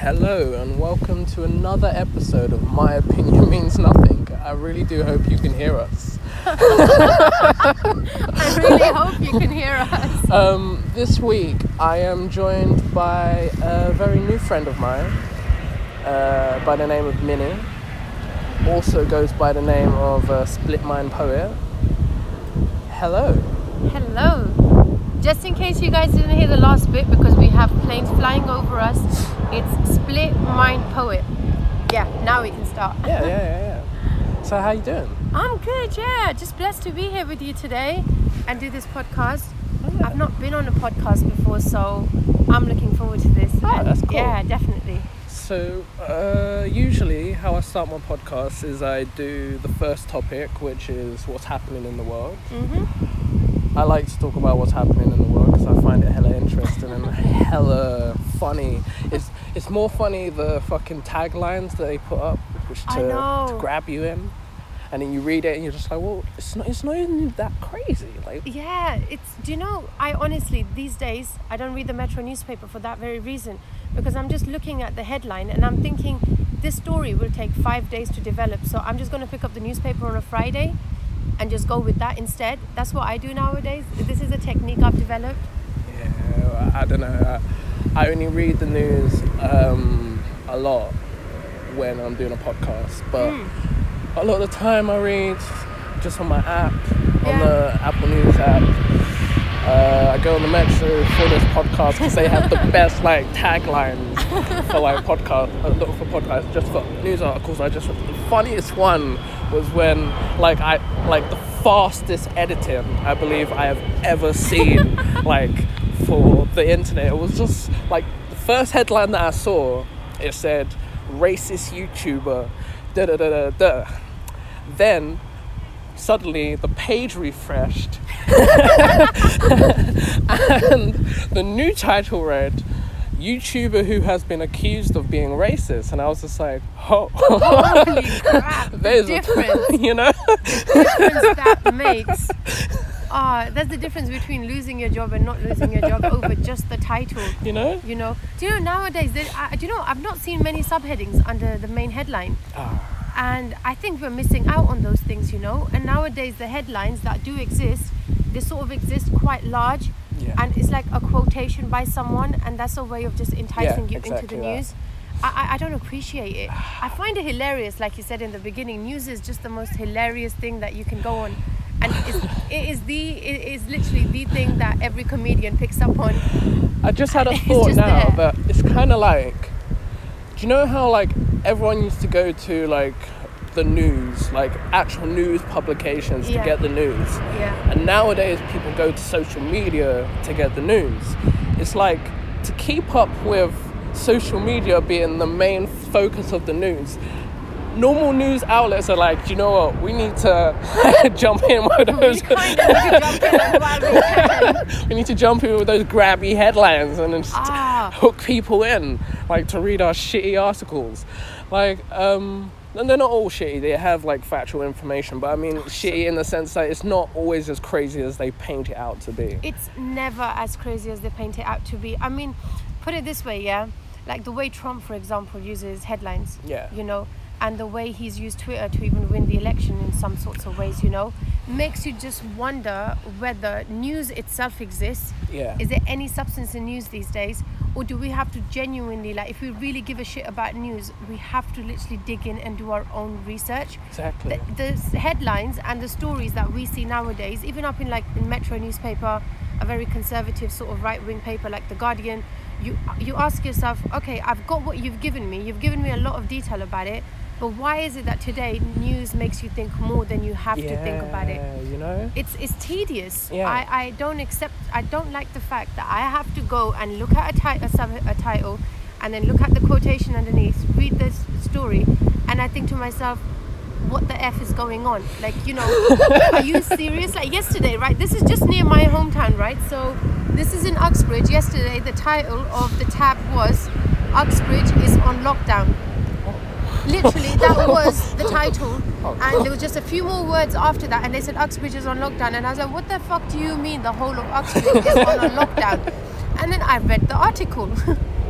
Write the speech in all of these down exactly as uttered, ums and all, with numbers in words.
Hello and welcome to another episode of My Opinion Means Nothing. I really do hope you can hear us. I really hope you can hear us. Um, this week I am joined by a very new friend of mine uh, by the name of Minnie. Also goes by the name of uh, Split Mind Poet. Hello. Hello. Just in case you guys didn't hear the last bit, because we have planes flying over us, it's Split Mind Poet. Yeah, now we can start. Yeah, yeah, yeah, yeah. So how you doing? I'm good, yeah. Just blessed to be here with you today and do this podcast. Yeah. I've not been on a podcast before, so I'm looking forward to this. Oh, and that's cool. Yeah, definitely. So, uh, usually how I start my podcast is I do the first topic, which is what's happening in the world. Mm-hmm. I like to talk about what's happening in the world because I find it hella interesting and hella funny. It's it's more funny the fucking taglines that they put up, which to, to grab you in, and then you read it and you're just like, well, it's not it's not even that crazy. Like, yeah, it's. Do you know? I honestly these days I don't read the Metro newspaper for that very reason, because I'm just looking at the headline and I'm thinking this story will take five days to develop. So I'm just going to pick up the newspaper on a Friday and just go with that instead. That's what I do nowadays. This is a technique I've developed. Yeah, I don't know. I, I only read the news um, a lot when I'm doing a podcast, but mm. a lot of the time I read just on my app, yeah. on the Apple News app. Uh, I go on the Metro for this podcast because they have the best like taglines for like podcast, uh, not for podcasts, just for news articles. I just the funniest one was when like I like the fastest editing I believe I have ever seen like for the internet. It was just like the first headline that I saw. It said racist YouTuber, da da da da da. Then suddenly the page refreshed and the new title read YouTuber who has been accused of being racist, and I was just like, oh, holy crap, there's the difference a, you know the difference that makes. Ah, uh, that's the difference between losing your job and not losing your job over just the title. You know? You know? Do you know nowadays, there, uh, do you know, I've not seen many subheadings under the main headline. Ah. And I think we're missing out on those things, you know? And nowadays, the headlines that do exist, they sort of exist quite large. Yeah. And it's like a quotation by someone, and that's a way of just enticing yeah, you exactly into the that. news. I, I don't appreciate it. I find it hilarious, like you said in the beginning. News is just the most hilarious thing that you can go on. And it's, it is the it is literally the thing that every comedian picks up on. I just had a thought now there. That it's kind of like, do you know how like everyone used to go to like the news, like actual news publications yeah. to get the news, yeah. and nowadays people go to social media to get the news. It's like to keep up with social media being the main focus of the news. Normal news outlets are like, do you know what? We need to jump in with those. We kind of need to jump in while we can. We need to jump in with those grabby headlines and then just ah. hook people in, like to read our shitty articles. Like, um, and they're not all shitty. They have like factual information, but I mean shitty in the sense that it's not always as crazy as they paint it out to be. It's never as crazy as they paint it out to be. I mean, put it this way, yeah. Like the way Trump, for example, uses headlines. Yeah. You know. And the way he's used Twitter to even win the election in some sorts of ways, you know, makes you just wonder whether news itself exists. Yeah. Is there any substance in news these days? Or do we have to genuinely, like, if we really give a shit about news, we have to literally dig in and do our own research? Exactly. The, the headlines and the stories that we see nowadays, even up in, like, in Metro newspaper, a very conservative sort of right-wing paper like The Guardian, you you ask yourself, okay, I've got what you've given me. You've given me a lot of detail about it. But why is it that today news makes you think more than you have yeah, to think about it? You know, it's it's tedious. Yeah. I, I don't accept. I don't like the fact that I have to go and look at a, ti- a, sub- a title, and then look at the quotation underneath, read this story, and I think to myself, what the F is going on? Like, you know, are you serious? Like yesterday, right? This is just near my hometown, right? So this is in Uxbridge. Yesterday, the title of the tab was Uxbridge is on lockdown. Literally, that was the title, and there was just a few more words after that, and they said Uxbridge is on lockdown, and I was like, what the fuck do you mean the whole of Uxbridge is on a lockdown? And then I read the article.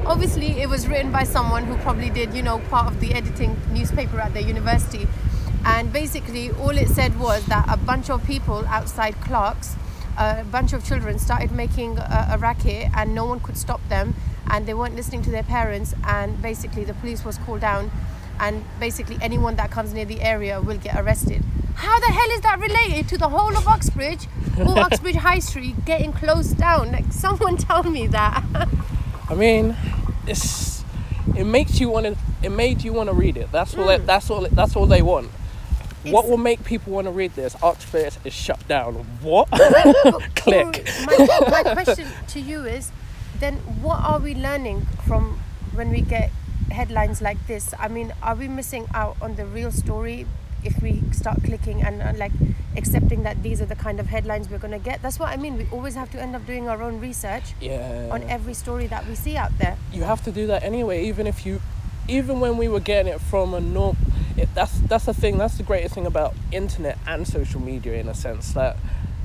obviously it was written by someone who probably did, you know, part of the editing newspaper at their university. And basically all it said was that a bunch of people outside Clark's, a bunch of children started making a, a racket and no one could stop them, and they weren't listening to their parents, and basically the police was called down, and basically anyone that comes near the area will get arrested. How the hell is that related to the whole of Uxbridge or Uxbridge High Street getting closed down? Like, someone tell me that. I mean, it's it makes you want to it made you want to read it. That's all Mm. it, that's all that's all they want. What It's- will make people want to read this? Oxford is shut down. What? But, Click. My, my question to you is, then what are we learning from when we get headlines like this? I mean, are we missing out on the real story if we start clicking and uh, like accepting that these are the kind of headlines we're going to get? That's what I mean. We always have to end up doing our own research Yeah. on every story that we see out there. You have to do that anyway, even if you even when we were getting it from a norm it, that's that's the thing that's the greatest thing about internet and social media, in a sense, that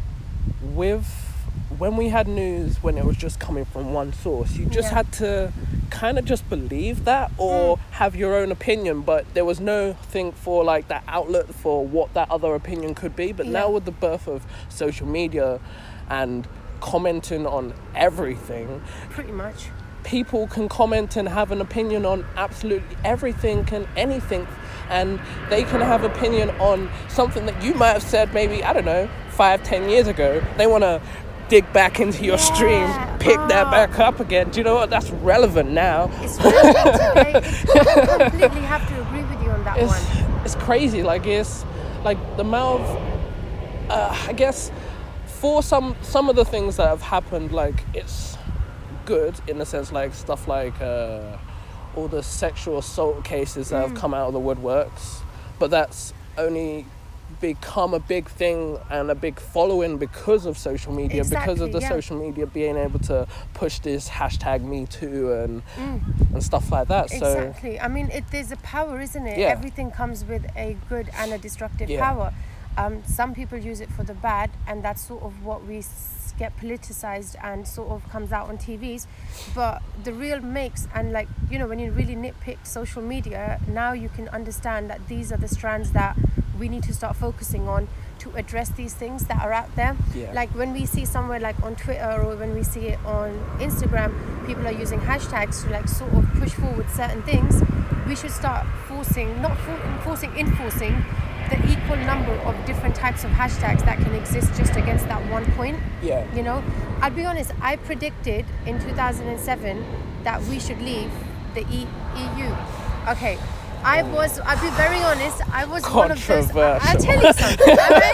with when we had news when it was just coming from one source, you just Yeah. had to kind of just believe that or Mm. have your own opinion, but there was no thing for like that outlet for what that other opinion could be. But Yeah. now with the birth of social media and commenting on everything, Pretty much. people can comment and have an opinion on absolutely everything and anything, and they can have opinion on something that you might have said maybe, I don't know, five, ten years ago. They want to dig back into your Yeah. streams, pick that Oh. back up again. Do you know what? That's relevant now. It's relevant today. It's, I completely have to agree with you on that It's one. it's crazy. Like it's like the amount of, uh, I guess, for some some of the things that have happened, like it's good in the sense, like stuff like uh, all the sexual assault cases that have come out of the woodworks, but that's only become a big thing and a big following because of social media, because of Exactly, the yeah. social media being able to push this hashtag Me Too and Mm. and stuff like that. So Exactly. I mean, it, there's a power, isn't it? Yeah. Everything comes with a good and a destructive Yeah. power. Um, some people use it for the bad, and that's sort of what we s- get politicized and sort of comes out on T Vs. But the real makes, and like, you know, when you really nitpick social media, now you can understand that these are the strands that we need to start focusing on to address these things that are out there. Yeah. Like when we see somewhere like on Twitter or when we see it on Instagram, people are using hashtags to like sort of push forward certain things. We should start forcing, not for, forcing, enforcing the equal number of different types of hashtags that can exist just against that one point. yeah, You know, I'll be honest, I predicted in two thousand seven that we should leave the e- EU. Okay, I was, I'll be very honest, I was one of those. I, I'll tell you something.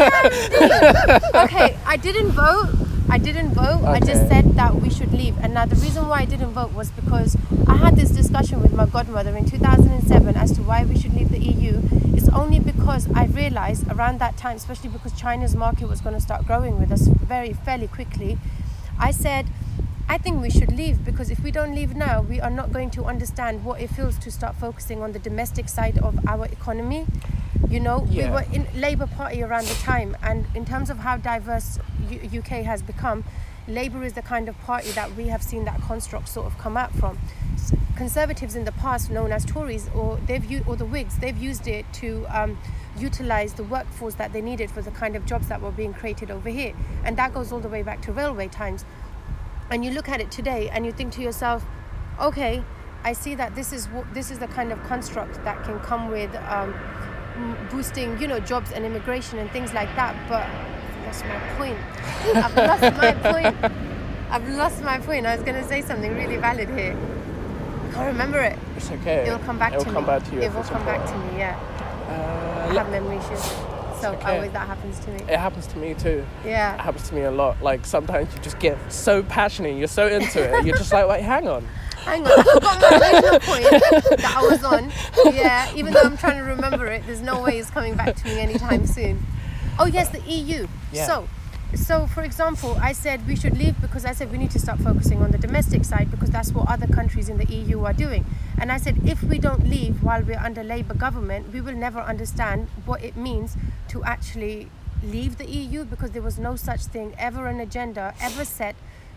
I am indeed. Okay, I didn't vote. I didn't vote. I just Okay. said that we should leave. And now the reason why I didn't vote was because I had this discussion with my godmother in two thousand seven as to why we should leave the E U. It's only because I realized around that time, especially because China's market was going to start growing with us very fairly quickly, I said, I think we should leave, because if we don't leave now, we are not going to understand what it feels to start focusing on the domestic side of our economy. You know, Yeah. we were in Labour Party around the time, and in terms of how diverse U- UK has become, Labour is the kind of party that we have seen that construct sort of come out from. S- Conservatives in the past, known as Tories, or they've u- or the Whigs, they've used it to um, utilise the workforce that they needed for the kind of jobs that were being created over here, and that goes all the way back to railway times. And you look at it today and you think to yourself, okay, I see that this is what this is the kind of construct that can come with um, m- boosting, you know, jobs and immigration and things like that. But I've lost my point. I've lost my point. I've lost my point. I was going to say something really valid here. I can't remember it. it's okay. It will come back It'll to come me. back to you. It if will it's come back to important. me. Yeah. Uh, I yeah, have memory issues, so It's okay. always that happens to me. it happens to me too. It Yeah. happens to me a lot. Like sometimes you just get so passionate, you're so into it, you're just like, wait, hang on. Hang on, I forgot my original point that I was on. Yeah, even though I'm trying to remember it, there's no way it's coming back to me anytime soon. Oh yes, the E U. Yeah. So, so for example, I said we should leave because I said we need to start focusing on the domestic side because that's what other countries in the E U are doing. And I said if we don't leave while we're under Labour government, we will never understand what it means to actually leave the E U, because there was no such thing, ever an agenda, ever set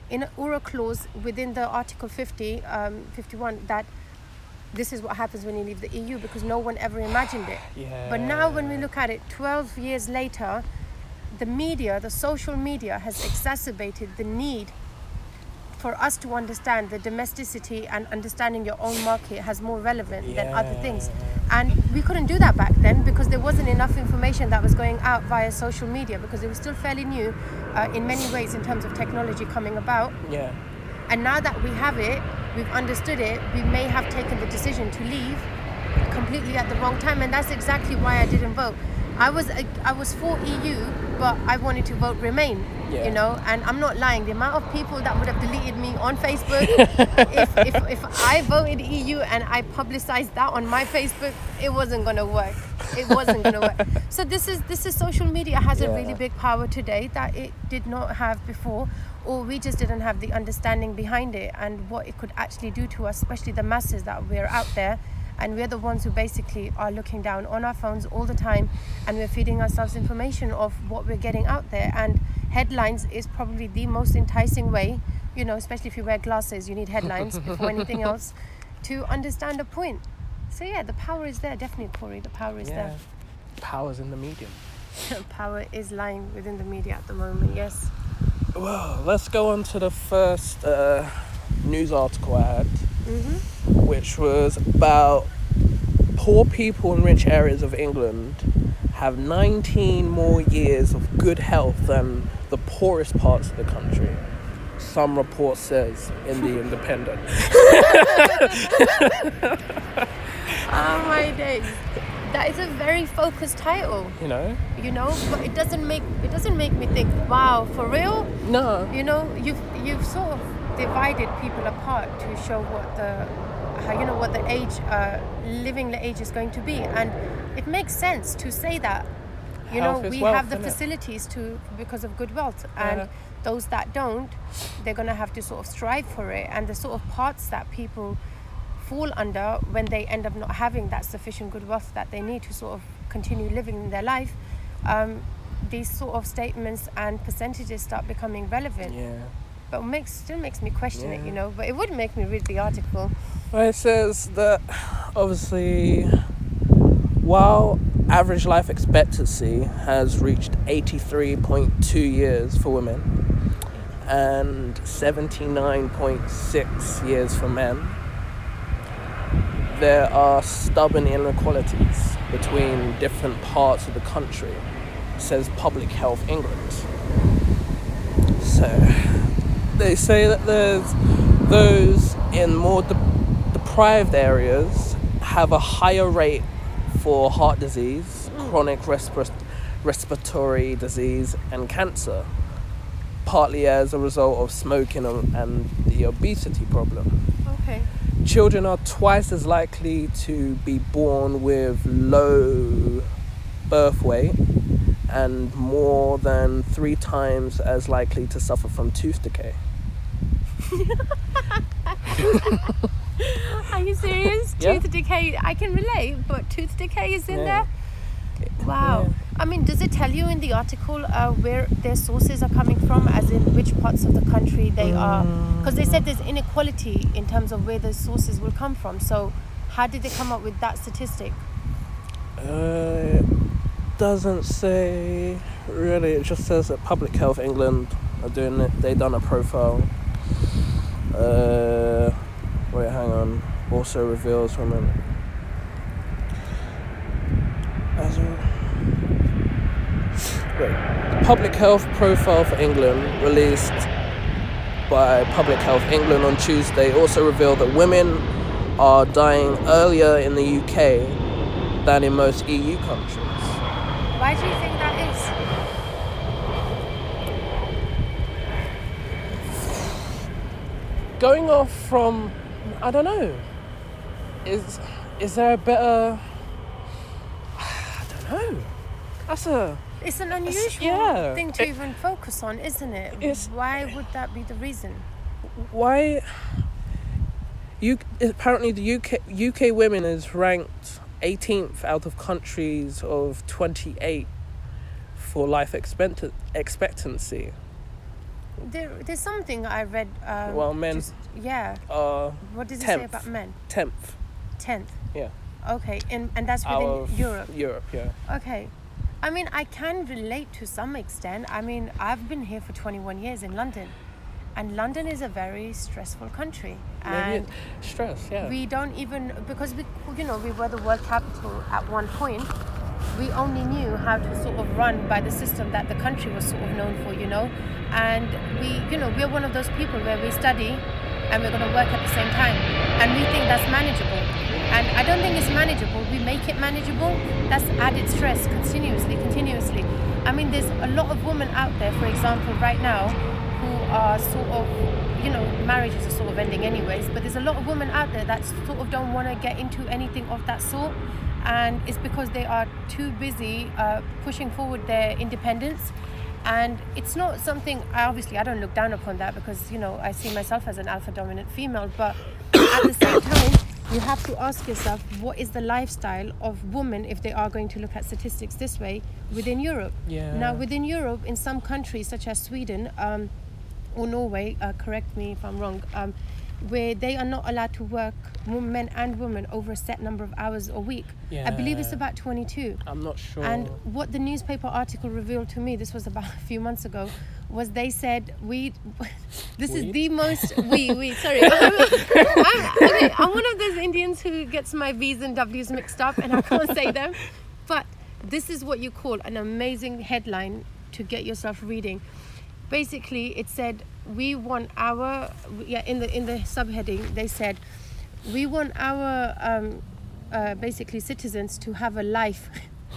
in a, or a clause within the Article fifty, um, fifty-one that this is what happens when you leave the E U, because no one ever imagined it. Yeah. But now when we look at it twelve years later, the media, the social media has exacerbated the need for us to understand the domesticity, and understanding your own market has more relevant Yeah. than other things. And we couldn't do that back then because there wasn't enough information that was going out via social media, because it was still fairly new uh, in many ways in terms of technology coming about. Yeah. And now that we have it, we've understood it, we may have taken the decision to leave completely at the wrong time. And that's exactly why I didn't vote. I was I was for E U, but I wanted to vote Remain, Yeah. you know, and I'm not lying. The amount of people that would have deleted me on Facebook, if, if, if I voted E U and I publicized that on my Facebook, it wasn't going to work. It wasn't going to work. So this is, this is social media has Yeah. a really big power today that it did not have before, or we just didn't have the understanding behind it and what it could actually do to us, especially the masses that we're out there. And we're the ones who basically are looking down on our phones all the time, and we're feeding ourselves information of what we're getting out there. And headlines is probably the most enticing way, you know, especially if you wear glasses, you need headlines before anything else to understand a point. So yeah, the power is there, definitely, Corey, the power is Yeah. Power's in the medium. there. Power is lying within the media at the moment, yes. Well, let's go on to the first uh, news article I had, Mm-hmm. which was about poor people in rich areas of England have nineteen more years of good health than the poorest parts of the country. Some report says in the Independent. Oh my days. That is a very focused title, You know? you know, but it doesn't make it doesn't make me think, wow, for real? No. You know, you've you've sort of divided people apart to show what the how you know what the age uh, living the age is going to be, and it makes sense to say that. You Health know, is we wealth, have the innit? facilities to because of good wealth, and Yeah. those that don't, they're gonna have to sort of strive for it. And the sort of parts that people fall under when they end up not having that sufficient good wealth that they need to sort of continue living their life, um, these sort of statements and percentages start becoming relevant. Yeah. But it makes still makes me question it, Yeah. you know. But it would make me read the article. Well, it says that obviously, while average life expectancy has reached eighty-three point two years for women and seventy-nine point six years for men, there are stubborn inequalities between different parts of the country, says Public Health England. So, they say that there's those in more de- deprived areas have a higher rate for heart disease, chronic respir- respiratory disease and cancer, partly as a result of smoking and, and the obesity problem. Okay. Children are twice as likely to be born with low birth weight and more than three times as likely to suffer from tooth decay. Are you serious? Yeah. Tooth decay. I can relate, but tooth decay is in Yeah. there. Wow. Yeah. I mean, does it tell you in the article uh, where their sources are coming from, as in which parts of the country they are? Because they said there's inequality in terms of where those sources will come from. So, how did they come up with that statistic? Uh, it doesn't say really. It just says that Public Health England are doing it. They done a profile. Uh, wait, hang on. Also reveals women. As a, wait, the Public Health Profile for England, released by Public Health England on Tuesday, also revealed that women are dying earlier in the U K than in most E U countries. Why do you think that is? Going off from, I don't know, is is there a better, I don't know, that's a, It's an unusual yeah. thing to It- even focus on, isn't it? It's- Why would that be the reason? why, you, apparently the U K, U K women is ranked eighteenth out of countries of twenty-eight for life expect- expectancy. there, there's something I read. Um, Well, men just- yeah. are What does it tenth. say about men? tenth. Tenth. Yeah. Okay, and and that's within Out of Europe. Europe, yeah. Okay. I mean, I can relate to some extent. I mean, I've been here for twenty-one years in London, and London is a very stressful country. Maybe And it's stress, yeah. we don't even, because we, you know, we were the world capital at one point. We only knew how to sort of run by the system that the country was sort of known for, you know. And we, you know, we're one of those people where we study and we're going to work at the same time, and we think that's manageable. And I don't think it's manageable. We make it manageable. That's added stress continuously, continuously. I mean, there's a lot of women out there, for example, right now, who are sort of, you know, marriages are sort of ending anyways, but there's a lot of women out there that sort of don't want to get into anything of that sort. And it's because they are too busy uh, pushing forward their independence. And it's not something, I obviously, I don't look down upon that because, you know, I see myself as an alpha dominant female, but at the same time, you have to ask yourself, what is the lifestyle of women if they are going to look at statistics this way within Europe? Yeah. Now, within Europe, in some countries such as Sweden um, or Norway, uh, correct me if I'm wrong, um, where they are not allowed to work, men and women, over a set number of hours a week. I believe it's Yeah. about twenty-two. I'm not sure. And what the newspaper article revealed to me, this was about a few months ago, was they said we. This Weed? is the most we we. Sorry, I'm, I'm, okay, I'm one of those Indians who gets my V's and W's mixed up, and I can't say them. But this is what you call an amazing headline to get yourself reading. Basically, it said we want our yeah in the in the subheading they said we want our um, uh, basically citizens to have a life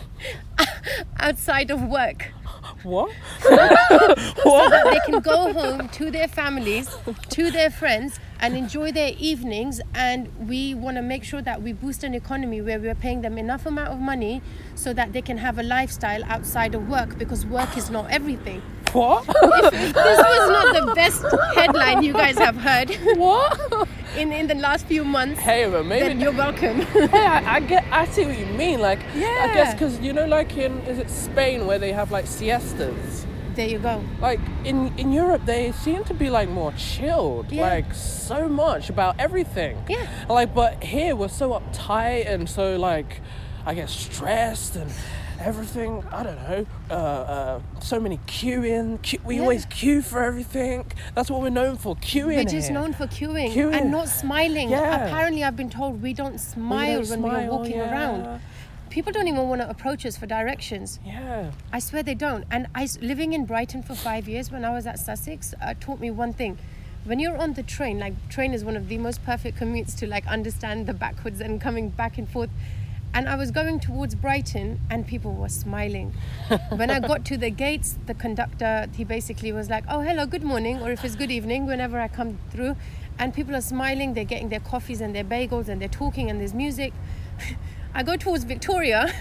outside of work. What? So that they can go home to their families, to their friends, and enjoy their evenings. And we want to make sure that we boost an economy where we're paying them enough amount of money so that they can have a lifestyle outside of work, because work is not everything. What? If, if this was not the best headline you guys have heard What? in, in the last few months, Hey, but maybe. then you're welcome. Hey, I, I get. I see what you mean. Like, I Yeah. guess because you know, like in is it Spain where they have like siestas. There you go. Like in in Europe, they seem to be like more chilled. Yeah. Like so much about everything. Yeah. Like, but here we're so uptight and so like, I guess stressed and everything. I don't know. Uh, uh, so many queuing. Que- we Yeah. always queue for everything. That's what we're known for. Queuing. We're just here. known for queuing, Queuing. and not smiling. Yeah. Apparently, I've been told we don't smile don't when we're smile, walking yeah. around. People don't even want to approach us for directions. Yeah. I swear they don't. And I, s- living in Brighton for five years when I was at Sussex, uh, taught me one thing. When you're on the train, like train is one of the most perfect commutes to like understand the backwards and coming back and forth. And I was going towards Brighton and people were smiling. When I got to the gates, the conductor, he basically was like, oh, hello, good morning, or if it's good evening, whenever I come through. And people are smiling, they're getting their coffees and their bagels and they're talking and there's music. I go towards Victoria,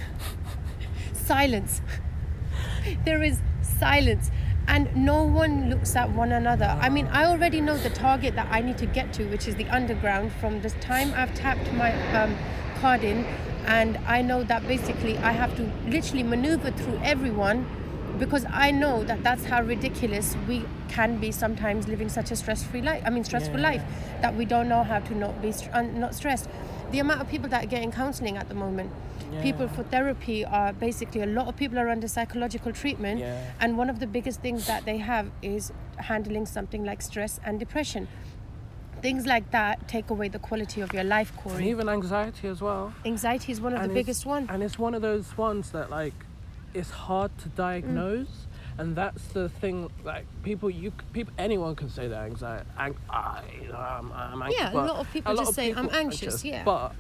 silence. There is silence. And no one looks at one another. I mean, I already know the target that I need to get to, which is the underground. From the time I've tapped my um, card in, and I know that basically I have to literally maneuver through everyone, because I know that that's how ridiculous we can be sometimes, living such a stress-free life. I mean, stressful Yeah. life, that we don't know how to not be st- uh, not stressed. The amount of people that are getting counselling at the moment, people Yeah. for therapy are basically, a lot of people are under psychological treatment, Yeah. and one of the biggest things that they have is handling something like stress and depression. Things like that take away the quality of your life, And Corey. even anxiety as well. Anxiety is one of And the it's- biggest ones. And it's one of those ones that like it's hard to diagnose, Mm. and that's the thing. Like people, you c- people, anyone can say they're anxiety. Ang- I, I'm, I'm anxious. Yeah, a but lot of people lot just of say, "I'm people anxious," yeah. But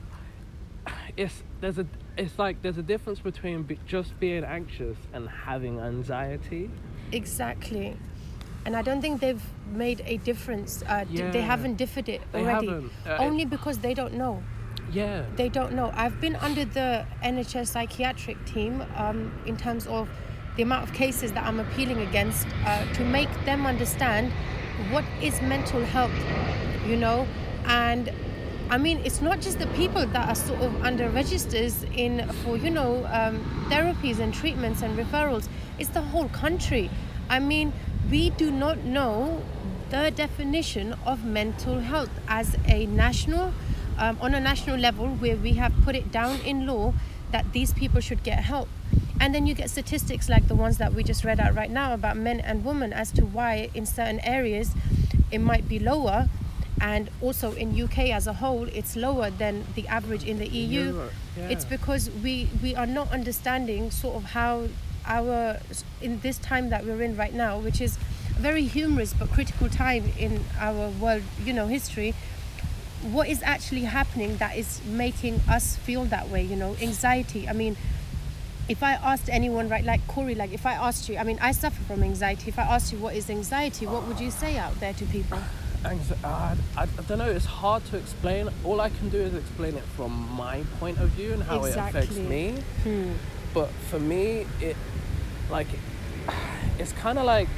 it's there's a it's like there's a difference between be, just being anxious and having anxiety. Exactly. And I don't think they've made a difference. Uh, d- Yeah. They haven't differed it They already. haven't. Uh, Only because they don't know. Yeah. They don't know. I've been under the N H S psychiatric team um, in terms of the amount of cases that I'm appealing against uh, to make them understand what is mental health, you know. And I mean, it's not just the people that are sort of under registers in for, you know, um, therapies and treatments and referrals. It's the whole country. I mean, we do not know the definition of mental health as a national, um, on a national level, where we have put it down in law that these people should get help. And then you get statistics like the ones that we just read out right now about men and women as to why in certain areas it might be lower, and also in U K as a whole it's lower than the average in the E U. Europe, yeah. It's because we we are not understanding sort of how our, in this time that we're in right now, which is a very humorous but critical time in our world, you know, history, what is actually happening that is making us feel that way, you know, anxiety. I mean, if I asked anyone, right, like Corey, like if I asked you, I mean, I suffer from anxiety. If I asked you what is anxiety, what would you say out there to people? Anxi- uh, I, I don't know, it's hard to explain. All I can do is explain it from my point of view and how Exactly. it affects me. Hmm. But for me, it, like, it's kind of like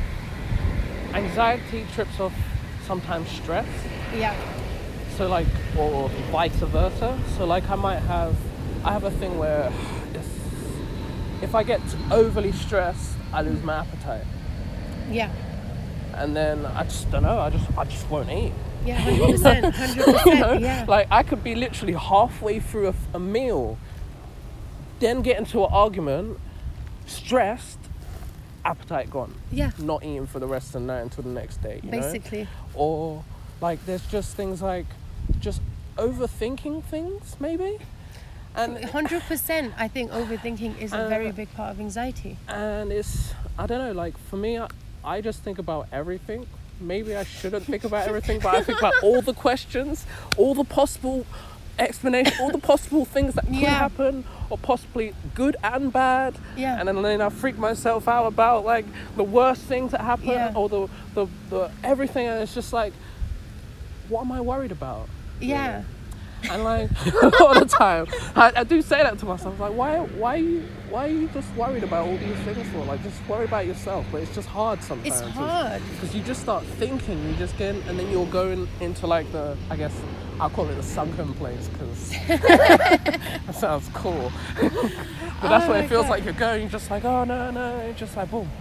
anxiety trips off sometimes stress. Yeah. So like, or vice versa. So like I might have, I have a thing where it's, if I get overly stressed, I lose my appetite. Yeah. And then I just don't know, I just I just won't eat. Yeah, one hundred percent, one hundred percent, You know? yeah. Like I could be literally halfway through a, a meal, then get into an argument, stressed, appetite gone. Yeah. Not eating for the rest of the night until the next day, you Basically. know? Or like there's just things like just overthinking things maybe. And one hundred percent, I think overthinking is a Uh, very big part of anxiety. and it's, I don't know, like for me, I, I just think about everything. Maybe I shouldn't think about everything, but I think about all the questions, all the possible explanations, all the possible things that could Yeah. happen, or possibly good and bad. Yeah. And then, then I freak myself out about like the worst things that happen, Yeah. or the, the, the everything, and it's just like, what am I worried about? Yeah. And like all the time, I, I do say that to myself. Like, why, why, are you, why are you just worried about all these things for? Like, just worry about yourself. But it's just hard sometimes. It's hard. because you just start thinking. You just get, in, and then you're going into like the, I guess I'll call it the sunken place because that sounds cool. But that's Oh what my it feels God. like. You're going. You're just like, oh no, no. It's just like boom.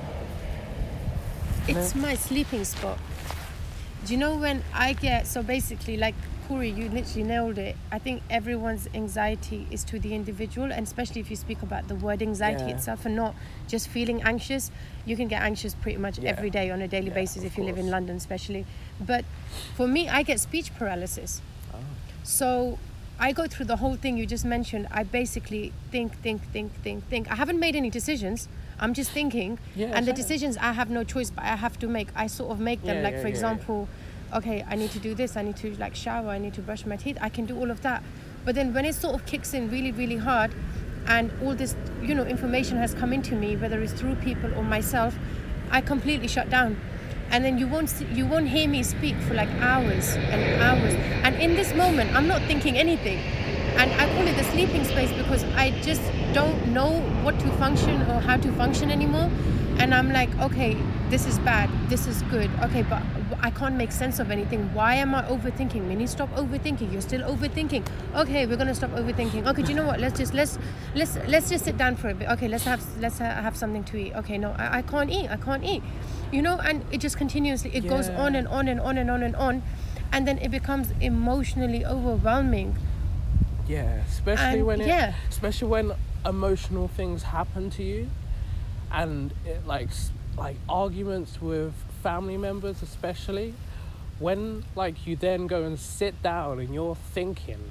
It's my sleeping spot. Do you know when I get, so basically like Corey, you literally nailed it. I think everyone's anxiety is to the individual, and especially if you speak about the word anxiety Yeah. itself and not just feeling anxious. You can get anxious pretty much Yeah. every day on a daily Yeah, basis of if you live in course. London especially. But for me, I get speech paralysis. Oh. So I go through the whole thing you just mentioned. I basically think, think, think, think, think. I haven't made any decisions. I'm just thinking. Yeah, and the same. decisions I have no choice, but I have to make. I sort of make them. Yeah, like, yeah, for yeah, yeah. example, okay, I need to do this. I need to like shower. I need to brush my teeth. I can do all of that. But then when it sort of kicks in really, really hard, and all this, you know, information has come into me, whether it's through people or myself, I completely shut down. And then you won't see, you won't hear me speak for like hours and hours. And in this moment, I'm not thinking anything. And I call it the sleeping space because I just don't know what to function or how to function anymore. And I'm like, okay, this is bad, this is good. Okay, but I can't make sense of anything. Why am I overthinking? Minnie, stop overthinking. You're still overthinking. Okay, we're gonna stop overthinking. Okay, do you know what? Let's just let's let's let's just sit down for a bit. Okay, let's have let's ha- have something to eat. Okay, no, I, I can't eat. I can't eat. You know, and it just continuously it goes Yeah. on and on and on and on and on, and then it becomes emotionally overwhelming. Yeah, especially And, when it, yeah. especially when emotional things happen to you, and it, like s- like arguments with family members, especially when like you then go and sit down and you're thinking,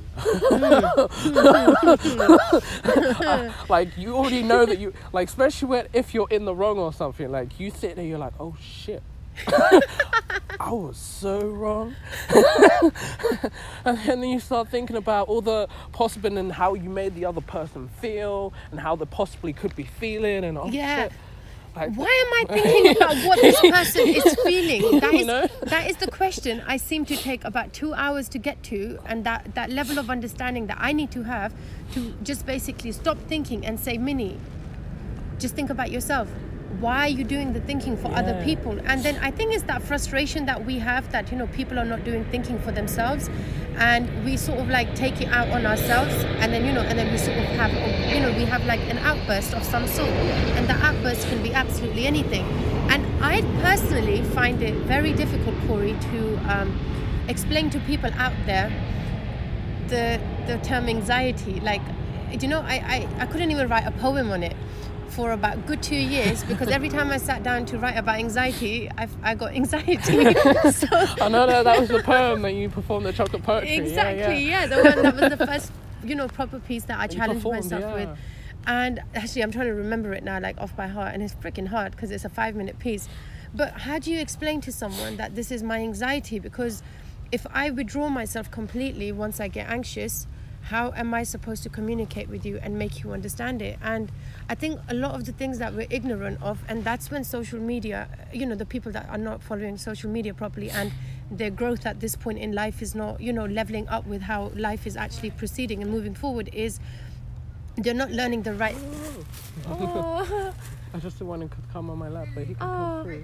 uh, like you already know that you like, especially when if you're in the wrong or something, like you sit there, you're like, oh shit. I was so wrong. And then you start thinking about all the possible and how you made the other person feel and how they possibly could be feeling and oh Yeah. shit. Like, Why am I thinking about what this person is feeling? That You is know? that is the question I seem to take about two hours to get to, and that, that level of understanding that I need to have to just basically stop thinking and say, Minnie, just think about yourself. Why are you doing the thinking for other Yeah. people? And then I think it's that frustration that we have that, you know, people are not doing thinking for themselves, and we sort of like take it out on ourselves, and then, you know, and then we sort of have, you know, we have like an outburst of some sort, and that outburst can be absolutely anything. And I personally find it very difficult, Corey, to um, explain to people out there the the term anxiety. Like, you know, I, I, I couldn't even write a poem on it for about good two years because every time I sat down to write about anxiety, I, I got anxiety. So, I know that that was the poem that you performed the chocolate poetry. Exactly, yeah, yeah. yeah. The one that was the first, you know, proper piece that I You challenged performed, myself yeah. with. And actually, I'm trying to remember it now, like off by heart, and it's freaking hard because it's a five-minute piece. But how do you explain to someone that this is my anxiety? Because if I withdraw myself completely once I get anxious, how am I supposed to communicate with you and make you understand it? And I think a lot of the things that we're ignorant of, and that's when social media, you know, the people that are not following social media properly and their growth at this point in life is not, you know, leveling up with how life is actually proceeding and moving forward, is they're not learning the right... Oh. I just wanted to come on my lap, but he can Oh. come through.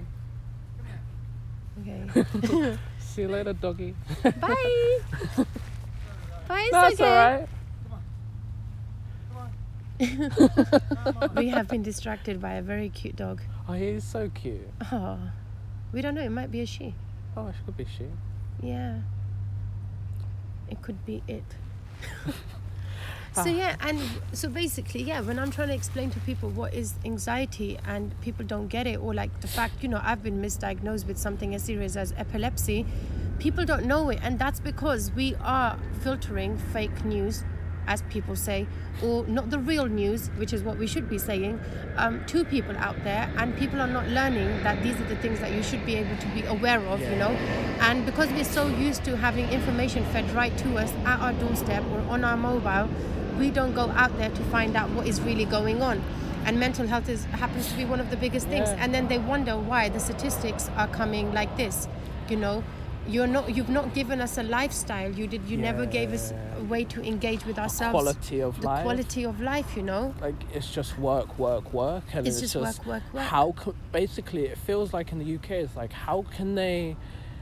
Okay. See you later, doggy. Bye. Bye, That's Sergey. alright. We have been distracted by a very cute dog. Oh, he's so cute. Oh, we don't know. It might be a she. Oh, it could be she. Yeah. It could be it. So yeah, and so basically, yeah, when I'm trying to explain to people what is anxiety and people don't get it, or like the fact, you know, I've been misdiagnosed with something as serious as epilepsy, people don't know it. And that's because we are filtering fake news, as people say, or not the real news, which is what we should be saying, um, to people out there. And people are not learning that these are the things that you should be able to be aware of, Yeah. you know. And because we're so used to having information fed right to us at our doorstep or on our mobile, we don't go out there to find out what is really going on. And mental health is happens to be one of the biggest things. Yeah. And then they wonder why the statistics are coming like this, you know. You're not. You've not given us a lifestyle. You did. You never gave us a way to engage with ourselves. Quality of the life. quality of life, you know. Like, it's just work, work, work, and It's it's, just work, work, work. How co- basically it feels like in the U K, it's like, how can they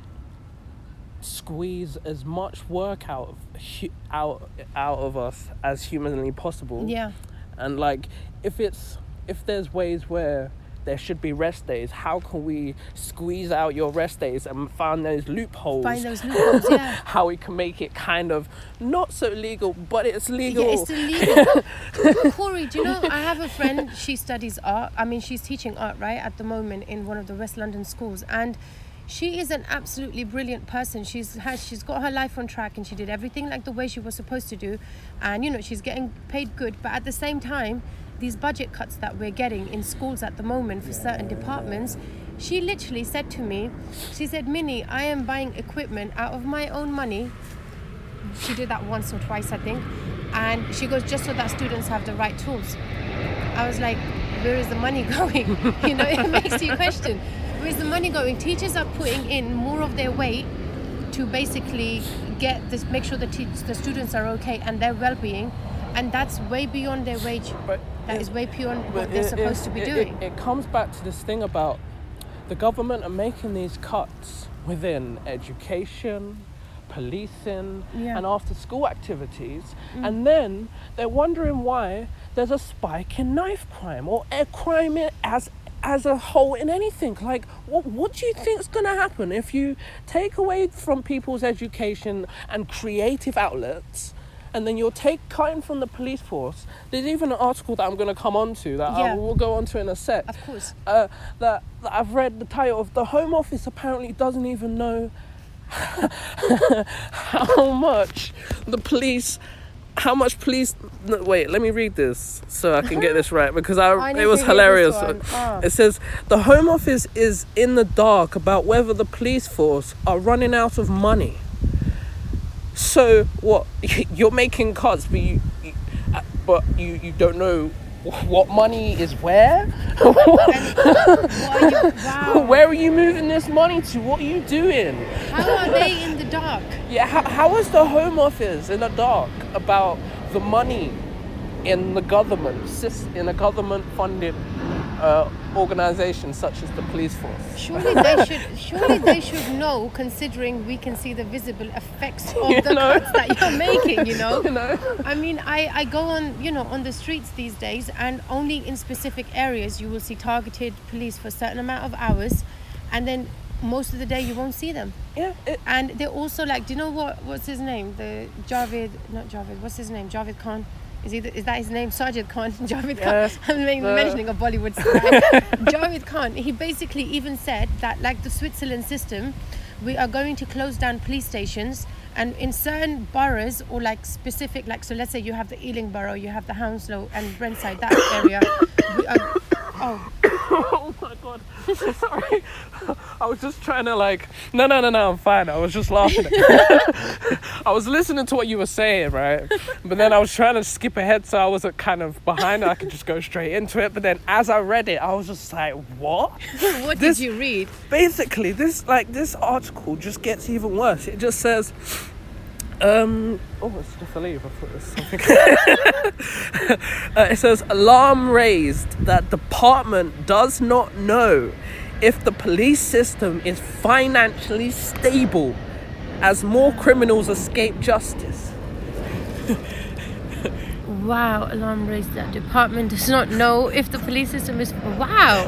squeeze as much work out of hu- out out of us as humanly possible? Yeah. And like, if it's if there's ways where there should be rest days, how can we squeeze out your rest days and find those loopholes? Find those loopholes, yeah. How we can make it kind of not so legal, but it's legal. Yeah, it's illegal. Corey, do you know, I have a friend, she studies art. I mean, she's teaching art, right, at the moment in one of the West London schools. And she is an absolutely brilliant person. She's has she's got her life on track and she did everything like the way she was supposed to do. And, you know, she's getting paid good. But at the same time, these budget cuts that we're getting in schools at the moment for yeah. certain departments, she literally said to me, she said, Minnie, I am buying equipment out of my own money. She did that once or twice, I think. And she goes, just so that students have the right tools. I was like, where is the money going? You know, it makes you question. Where's the money going? Teachers are putting in more of their weight to basically get this, make sure the, te- the students are okay and their well-being. And that's way beyond their wage. But that is way beyond what they're it, supposed it, to be it, doing. It, it comes back to this thing about the government are making these cuts within education, policing, yeah. and after school activities. Mm. And then they're wondering why there's a spike in knife crime or crime as as a whole in anything. Like, what what do you think is going to happen if you take away from people's education and creative outlets, and then you'll take cutting from the police force? There's even an article that I'm going to come on to that yeah. I will go on to in a sec. Of course. Uh, that, that I've read the title of. The Home Office apparently doesn't even know how much the police, how much police, no, wait, let me read this so I can get this right, because I, I it was hilarious. Oh. It says, the Home Office is in the dark about whether the police force are running out of money. So what, you're making cuts, but you, you but you, you don't know what money is where? And, are you, wow. Where are you moving this money to? What are you doing? How are they in the dark? Yeah, how, how is the Home Office in the dark about the money in the government, in a government-funded uh, organisations such as the police force. Surely they should. Surely they should know, considering we can see the visible effects of You the know? cuts that you're making. You know. You know? I mean, I, I go on, you know, on the streets these days, and only in specific areas you will see targeted police for a certain amount of hours, and then most of the day you won't see them. Yeah. It, And they're also like, do you know what? What's his name? The Javed, not Javed. What's his name? Javed Khan. Is he? The, is that his name? Sajid Khan. Javed Yes, Khan. I'm making, the- mentioning a Bollywood star. Javed Khan. He basically even said that, like the Switzerland system, we are going to close down police stations, and in certain boroughs or like specific, like so, let's say you have the Ealing borough, you have the Hounslow and Brentside, that area. We are, oh. oh my god. Sorry. I was just trying to like no no no no I'm fine. I was just laughing. I was listening to what you were saying, right? But then I was trying to skip ahead so I wasn't kind of behind. I could just go straight into it. But then as I read it, I was just like, what? What This- did you read? Basically, this like this article just gets even worse. It just says um oh, it's just a leave. I thought it was something. uh, it says alarm raised that department does not know if the police system is financially stable as more criminals escape justice. Wow, alarm raised that department does not know if the police system is. Wow.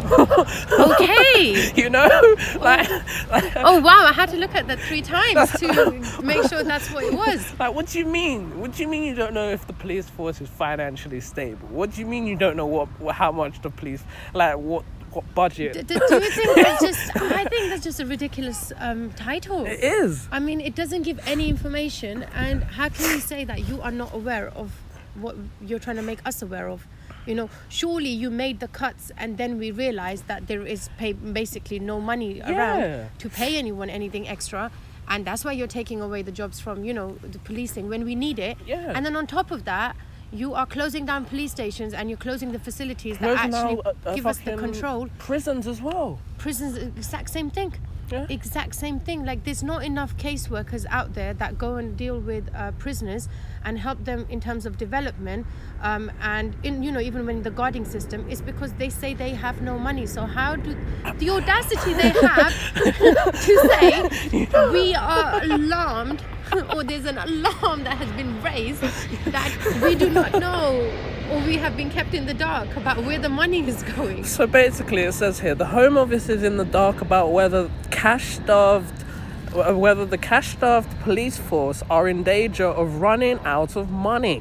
Okay. You know, like, like, Oh wow, I had to look at that three times to make sure that's what it was. like, what do you mean? What do you mean you don't know if the police force is financially stable? What do you mean you don't know what, what how much the police, like, what what budget? D- d- do you think that's just? I think that's just a ridiculous um, title. It is. I mean, it doesn't give any information, and how can you say that you are not aware of what you're trying to make us aware of? You know, surely you made the cuts, and then we realized that there is pay, basically no money Yeah. around to pay anyone anything extra, and that's why you're taking away the jobs from, you know, the policing when we need it. Yeah. And then on top of that, you are closing down police stations and you're closing the facilities that Closing actually down, uh, uh, give us the fucking control. Prisons as well. Prisons, exact same thing. Yeah. Exact same thing. Like, there's not enough caseworkers out there that go and deal with uh, prisoners and help them in terms of development. Um, and in, you know, even when the guarding system, it's because they say they have no money. So how do the audacity they have to say we are alarmed, or there's an alarm that has been raised that we do not know, or we have been kept in the dark about where the money is going. So basically, it says here the Home Office is in the dark about whether cash-starved, whether the cash-starved police force are in danger of running out of money.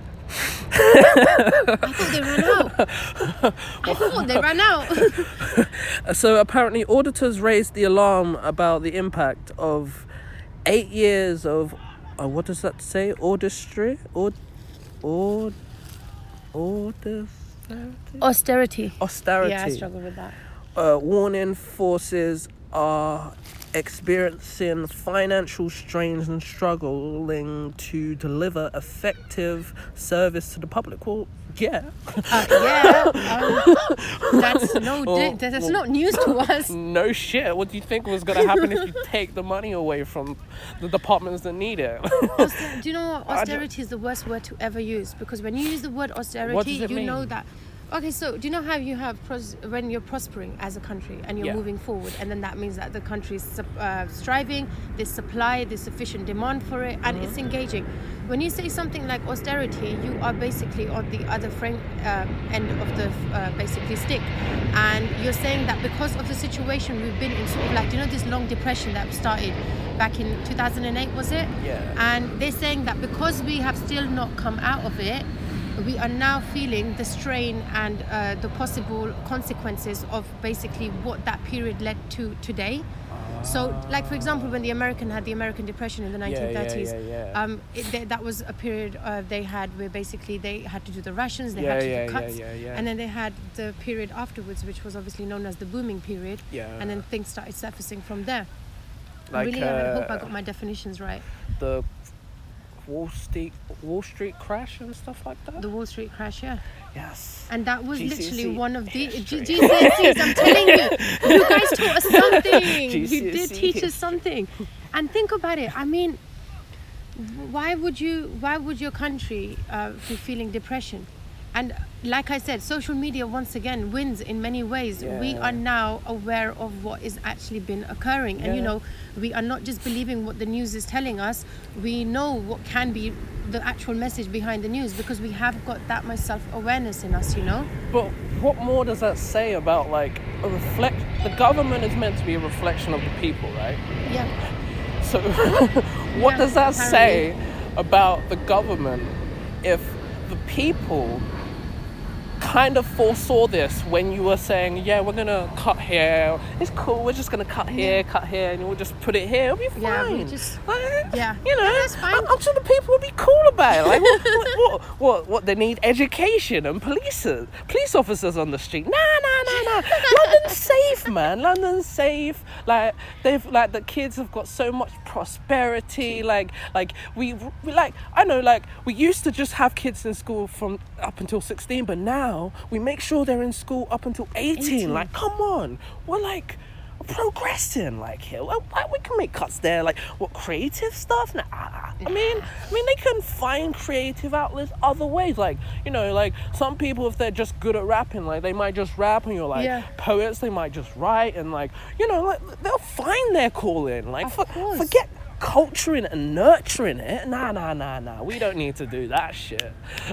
I thought they ran out. I thought they ran out. So apparently, auditors raised the alarm about the impact of eight years of, uh, what does that say? Auditry? Aud, aud, audit, Austerity. austerity. Yeah, I struggle with that. Uh, warning forces are experiencing financial strains and struggling to deliver effective service to the public. Well, yeah. Uh, yeah, um, that's no, Well, di- that's well- not news to us. No shit. What do you think was going to happen if you take the money away from the departments that need it? Auster- do you know what? I don't- Austerity is the worst word to ever use, because when you use the word austerity, What does it you mean? know that. Okay, so do you know how you have pros- when you're prospering as a country and you're Yeah. moving forward, and then that means that the country is sup- uh, striving, there's supply, there's sufficient demand for it, and it's engaging. When you say something like austerity, you are basically on the other frame uh, end of the uh, basically stick, and you're saying that because of the situation we've been in, sort of like, you know, this long depression that started back in two thousand eight, was it? Yeah. And they're saying that because we have still not come out of it, we are now feeling the strain and uh, the possible consequences of basically what that period led to today. So, like, for example, when the American had the American Depression in the Yeah, yeah, nineteen thirties, yeah, yeah. um, it, th- that was a period uh, they had where basically they had to do the rations, they Yeah, had to yeah, do yeah, cuts, yeah, yeah. and then they had the period afterwards, which was obviously known as the booming period, Yeah. and then things started surfacing from there. I Like, really I hope I uh, got my definitions right. the Wall Street, Wall Street crash and stuff like that. The Wall Street crash, yeah. Yes. And that was G C S E literally one of the history. G- GCSEs. I'm telling you, you guys taught us something. You did G C S E teach us history. something. And think about it. I mean, why would you? Why would your country uh, be feeling depression? And like I said, social media once again wins in many ways. Yeah. We are now aware of what is actually been occurring. And, you Yeah. know, we are not just believing what the news is telling us. We know what can be the actual message behind the news because we have got that much self-awareness in us, you know? But what more does that say about, like, a reflect? The government is meant to be a reflection of the people, right? Yeah. So what Yeah, does that apparently. say about the government if the people kind of foresaw this when you were saying, yeah, we're gonna cut here, it's cool, we're just gonna cut here, Yeah. cut here, and we'll just put it here, it'll be fine. Yeah, we just- Like, yeah. you know, Yeah, that's fine. I'm, I'm sure the people will be cool about it. Like, what, what, what, what, what, they need education and police, police officers on the street. Nah, nah, nah, nah. London's safe, man. London's safe. Like, they've, like, the kids have got so much prosperity. Like, like we, we, like, I know, like, we used to just have kids in school from up until sixteen, but now we make sure they're in school up until eighteen. eighteen. Like, come on, we're like progressing. Like, here, well, like, we can make cuts there. Like, what, creative stuff? Nah, I mean, I mean, they can find creative outlets other ways. Like, you know, like some people, if they're just good at rapping, like they might just rap, and you're like, Yeah. poets, they might just write, and like, you know, like they'll find their calling. Like, Of for, course. forget culturing and nurturing it. Nah, nah, nah, nah. We don't need to do that shit.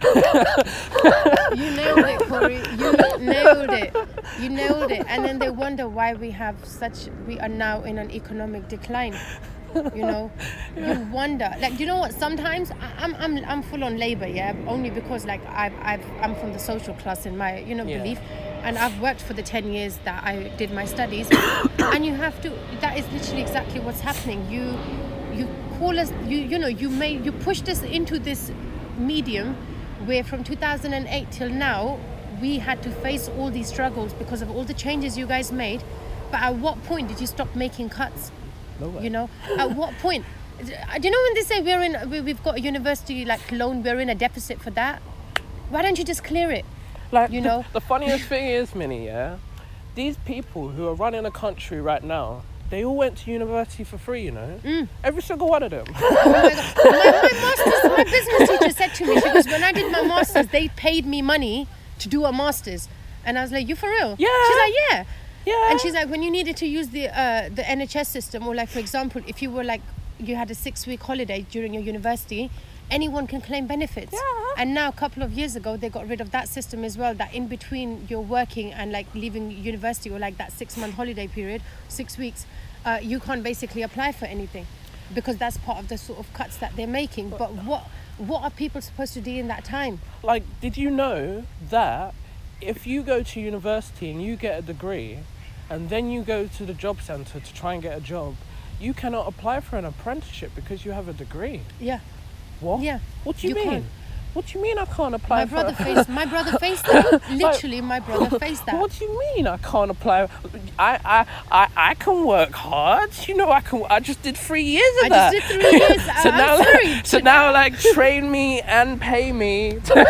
You nailed it, Corey. You nailed it. You nailed it. And then they wonder why we have such, we are now in an economic decline. You know, you wonder. Like, you know what? Sometimes I- I'm I'm I'm full on labor, yeah. Only because like I've I've I'm from the social class in my you know Yeah. belief, and I've worked for the ten years that I did my studies, and you have to. That is literally exactly what's happening. You you call us. You you know you made you pushed us into this medium where from two thousand eight till now we had to face all these struggles because of all the changes you guys made. But at what point did you stop making cuts? No way. You know, at what point? Do you know when they say we're in, we- we've got a university like loan, we're in a deficit for that? Why don't you just clear it? Like, You the- know? the funniest thing is, Minnie, yeah, these people who are running the country right now, they all went to university for free, you know? Mm. Every single one of them. Oh my God. My, my masters, my business teacher said to me, she goes, when I did my masters, they paid me money to do a masters, and I was like, you for real? Yeah. She's like, yeah. Yeah. And she's like, when you needed to use the uh, the N H S system, or like for example, if you were like you had a six week holiday during your university, anyone can claim benefits. Yeah. And now a couple of years ago, they got rid of that system as well. That in between you're working and like leaving university, or like that six month holiday period, six weeks, uh, you can't basically apply for anything, because that's part of the sort of cuts that they're making. But what what are people supposed to do in that time? Like, did you know that if you go to university and you get a degree, and then you go to the job centre to try and get a job, you cannot apply for an apprenticeship because you have a degree? Yeah. What? Yeah, What do you, you mean? can't. What do you mean I can't apply My for brother a... faced my brother faced that. Literally, my brother faced that. What do you mean I can't apply? I, I, I, I can work hard. You know, I can. I just did three years of I that. just did three years. so I'm now, sorry. so now, like, train me and pay me to,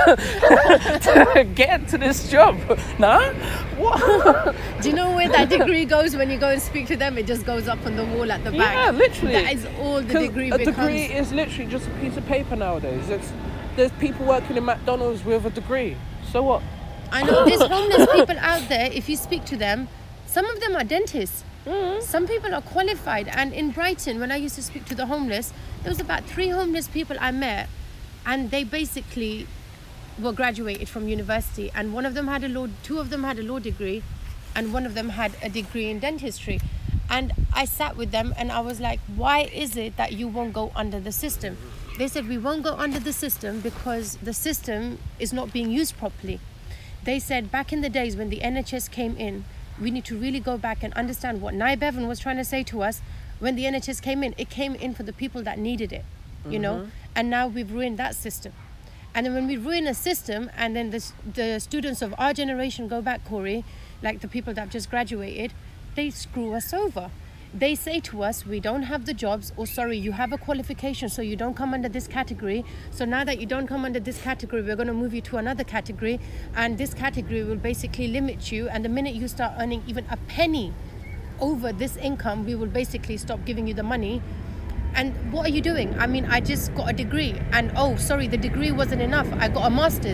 to get to this job. Nah? What? Do you know where that degree goes when you go and speak to them? It just goes up on the wall at the back. Yeah, literally. That is all the 'Cause degree a becomes. degree is literally just a piece of paper nowadays. It's there's people working in McDonald's with a degree. So what? I know there's homeless people out there. If you speak to them, some of them are dentists. Mm. Some people are qualified. And in Brighton, when I used to speak to the homeless, there was about three homeless people I met, and they basically were graduated from university. And one of them had a law, two of them had a law degree, and one of them had a degree in dentistry. And I sat with them and I was like, why is it that you won't go under the system? They said, we won't go under the system because the system is not being used properly. They said back in the days when the N H S came in, we need to really go back and understand what Nye Bevan was trying to say to us. When the N H S came in, it came in for the people that needed it, you know, and now we've ruined that system. And then when we ruin a system, and then the, the students of our generation go back, Corey, like the people that have just graduated, they screw us over. They say to us, we don't have the jobs, or sorry, you have a qualification, so you don't come under this category. So now that you don't come under this category, we're going to move you to another category, and this category will basically limit you. And the minute you start earning even a penny over this income, we will basically stop giving you the money. And what are you doing? I mean, I just got a degree, and oh, sorry, the degree wasn't enough. I got a master's.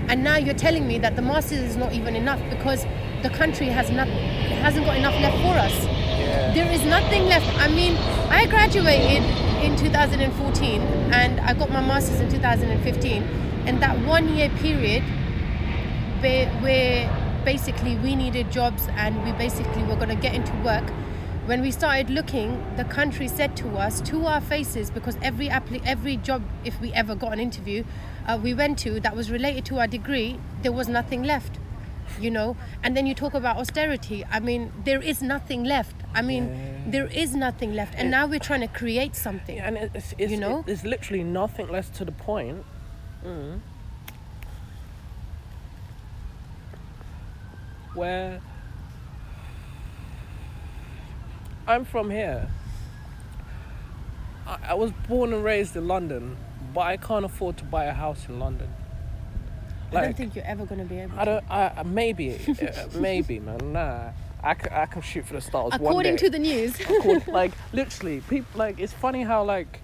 And now you're telling me that the masters is not even enough because the country has not hasn't got enough left for us. Yeah. There is nothing left. I mean, I graduated in two thousand fourteen and I got my master's in two thousand fifteen. And that one year period where, where basically we needed jobs and we basically were going to get into work. When we started looking, the country said to us, to our faces, because every appli- every job, if we ever got an interview, uh, we went to that was related to our degree, there was nothing left. You know, and then you talk about austerity. I mean, there is nothing left. I mean, Yeah. there is nothing left, and It- now we're trying to create something. Yeah, and it's, it's, You know? it- there's literally nothing less to the point. Mm, where I'm from here. I, I was born and raised in London, but I can't afford to buy a house in London. I don't think you're ever going to be able to. I don't. I I- maybe, uh, maybe, man. Nah, I can, I can shoot for the stars. one According day. to the news. Accord- like literally, people like it's funny how like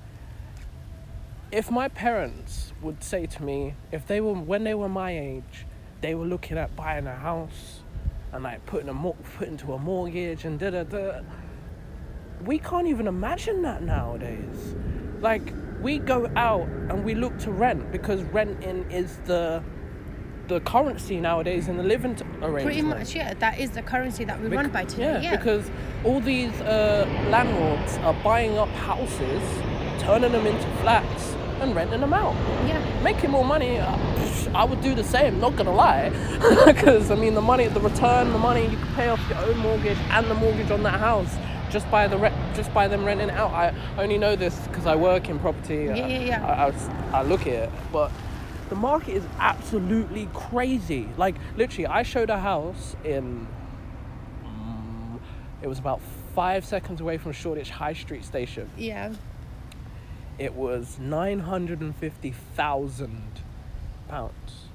if my parents would say to me if they were when they were my age, they were looking at buying a house and like putting a mor- put into a mortgage and da da da. We can't even imagine that nowadays. Like we go out and we look to rent because renting is the the currency nowadays in the living t- arrangement. Pretty much, yeah. That is the currency that we Bec- run by today. Yeah, Yeah, because all these uh, landlords are buying up houses, turning them into flats, and renting them out, yeah. making more money. Uh, pff, I would do the same. Not gonna lie, because I mean the money, the return, the money you can pay off your own mortgage and the mortgage on that house just by the re- just by them renting it out. I only know this because I work in property. Yeah, uh, yeah, yeah. I, I, was- I look at it, but. The market is absolutely crazy. Like, literally, I showed a house in... Mm, it was about five seconds away from Shoreditch High Street Station. Yeah. It was nine hundred fifty thousand pounds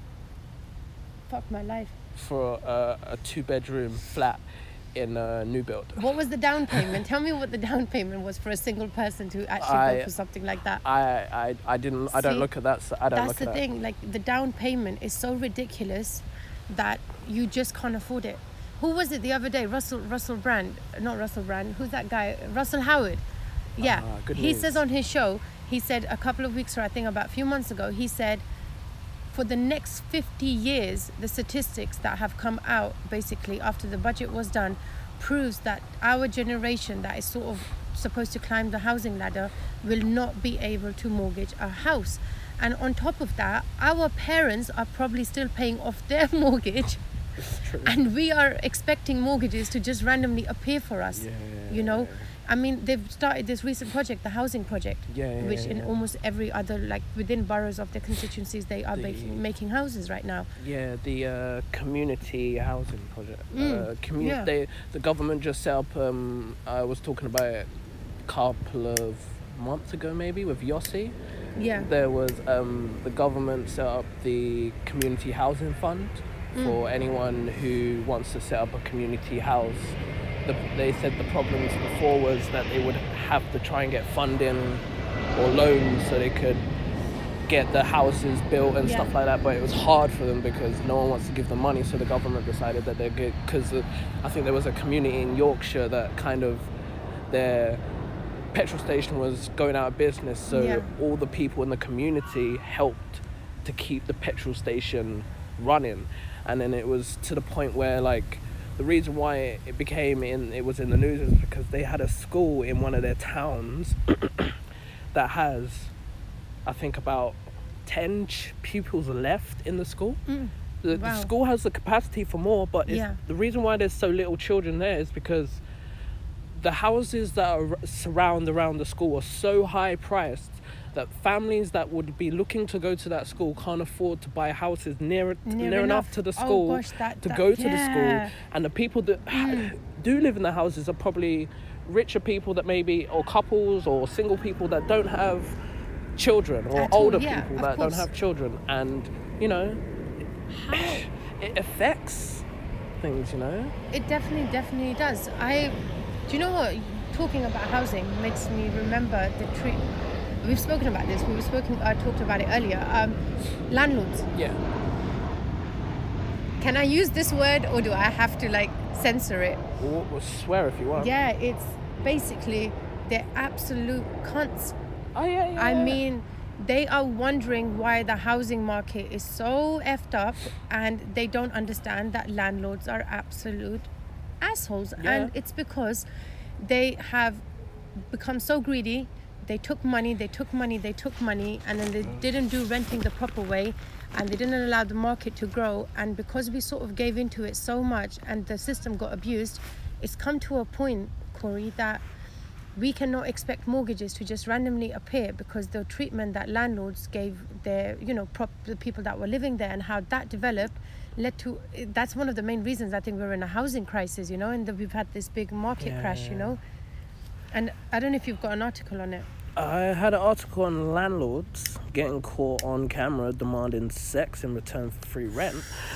Fuck my life. for a, a two-bedroom flat in a new build. What was the down payment? Tell me what the down payment was for a single person to actually I- go for something like that. I, I, I didn't... I don't See, look at that. s- I don't That's look the at thing. Like the down payment is so ridiculous that you just can't afford it. Who was it the other day? Russell Russell Brand, not Russell Brand. Who's that guy? Russell Howard. Yeah. Ah, good he news. says on his show. He said a couple of weeks or I think about a few months ago. He said, for the next fifty years, the statistics that have come out basically after the budget was done proves that our generation that is sort of supposed to climb the housing ladder will not be able to mortgage a house. And on top of that, our parents are probably still paying off their mortgage. It's true. And we are expecting mortgages to just randomly appear for us. Yeah, You know, yeah. I mean, they've started this recent project, the housing project, Yeah, yeah, which yeah, in yeah. almost every other, like within boroughs of their constituencies, they are The- making, making houses right now. Yeah, the uh, community housing project. Mm, Uh, commu- yeah. they, the government just set up. Um, I was talking about it a couple of months ago, maybe with Yossi. Yeah. There was um, the government set up the community housing fund for Mm. anyone who wants to set up a community house. The, they said the problems before was that they would have to try and get funding or loans so they could get the houses built and Yeah. stuff like that, but it was hard for them because no one wants to give them money, so the government decided that they're good because I think there was a community in Yorkshire that kind of their petrol station was going out of business, so Yeah. all the people in the community helped to keep the petrol station running. And then it was to the point where like the reason why it became in it was in the news is because they had a school in one of their towns that has I think about ten ch- pupils left in the school. Mm. The, the Wow. school has the capacity for more, but it's, Yeah. the reason why there's so little children there is because the houses that are surround around the school are so high priced that families that would be looking to go to that school can't afford to buy houses near near, Near enough. enough. to the Oh, school gosh, that- to that- go to the yeah. school, and the people that ha- do live in the houses are probably richer people that maybe or couples or single people that don't have children or At all, older yeah, people of that course. don't have children, and you know it affects things, you know. It definitely, definitely does. I, do you know what? Talking about housing makes me remember the tree. We've spoken about this. We were spoken. I talked about it earlier. Um, landlords. Yeah. Can I use this word or do I have to like censor it? We'll, we'll swear if you want. Yeah, it's basically they're absolute cunts. Oh yeah, yeah. I yeah. mean, they are wondering why the housing market is so effed up, and they don't understand that landlords are absolute assholes. Yeah. And it's because they have become so greedy. They took money, they took money, they took money, and then they didn't do renting the proper way, and they didn't allow the market to grow. And because we sort of gave into it so much and the system got abused, it's come to a point, Corey, that we cannot expect mortgages to just randomly appear, because the treatment that landlords gave their, you know, prop, the people that were living there, and how that developed led to, that's one of the main reasons I think we're in a housing crisis, you know, and that we've had this big market Yeah, crash, yeah. you know. And I don't know if you've got an article on it. I had an article on landlords getting caught on camera demanding sex in return for free rent.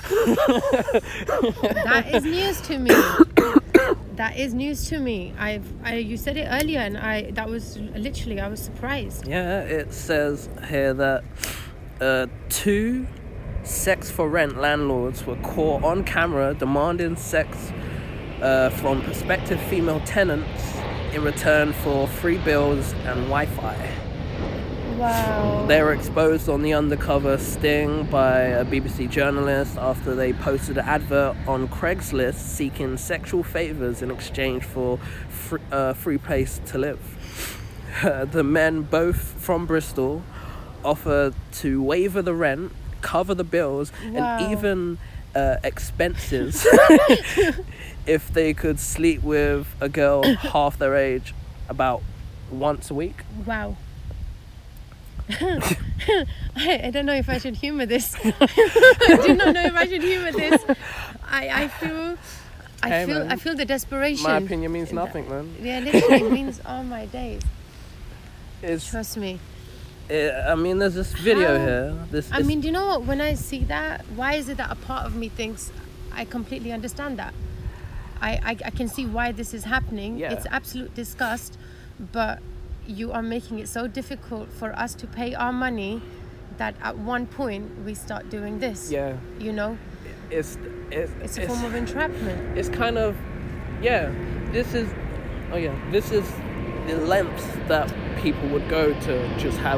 That is news to me. That is news to me. I've, I, you said it earlier, and I, that was literally, I was surprised. Yeah, it says here that uh, two sex for rent landlords were caught on camera demanding sex uh, from prospective female tenants in return for free bills and Wi-Fi. Wow. They were exposed on the undercover sting by a B B C journalist after they posted an advert on Craigslist seeking sexual favours in exchange for free, uh, free place to live. The men, both from Bristol, offered to waiver the rent, cover the bills, Wow. and even uh, expenses if they could sleep with a girl half their age about once a week. Wow. I, I don't know if I should humour this. I do not know if I should humour this. I, I feel I Hey, feel man. I feel the desperation. My opinion means nothing, man. Yeah, literally means oh my days. It's, Trust me. it, I mean, there's this video How- here. This, I it's- mean, do you know what? When I see that, why is it that a part of me thinks I completely understand that? I, I, I can see why this is happening. Yeah. It's absolute disgust, but you are making it so difficult for us to pay our money that at one point we start doing this. yeah, You know, it's it's it's a form of entrapment. it's kind of, yeah, this is, oh yeah, this is the lengths that people would go to just have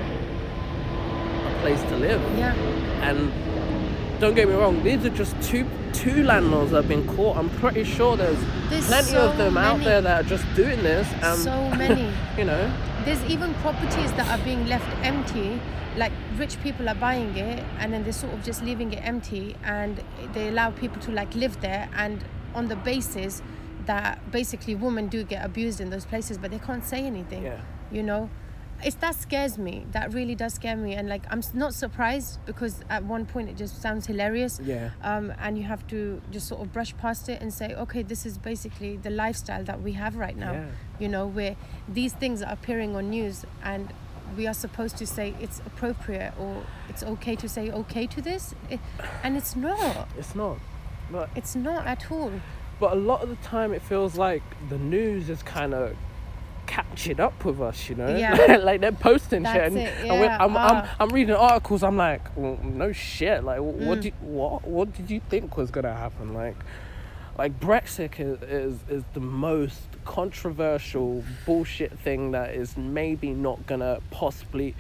a place to live. Yeah. And don't get me wrong, these are just two two landlords that have been caught. I'm pretty sure there's, There's plenty so of them out many. there that are just doing this. And, So many. you know, There's even properties that are being left empty, like rich people are buying it and then they're sort of just leaving it empty, and they allow people to like live there, and on the basis that basically women do get abused in those places, but they can't say anything. yeah. You know, it's that scares me. That really does scare me, and like I'm s- not surprised, because at one point it just sounds hilarious. Yeah. Um, and you have to just sort of brush past it and say, okay, this is basically the lifestyle that we have right now. Yeah. You know, where these things are appearing on news, and we are supposed to say it's appropriate or it's okay to say okay to this, it, and it's not. It's not. But It's not at all. But a lot of the time, it feels like the news is kind of catching up with us, you know? Yeah. Like they're posting shit, That's and, it, and we're, yeah, I'm, I'm, ah. I'm reading articles. I'm like, well, no shit. Like, wh- what Mm. did what what did you think was gonna happen? Like, like Brexit is is, is the most controversial bullshit thing that is maybe not gonna possibly.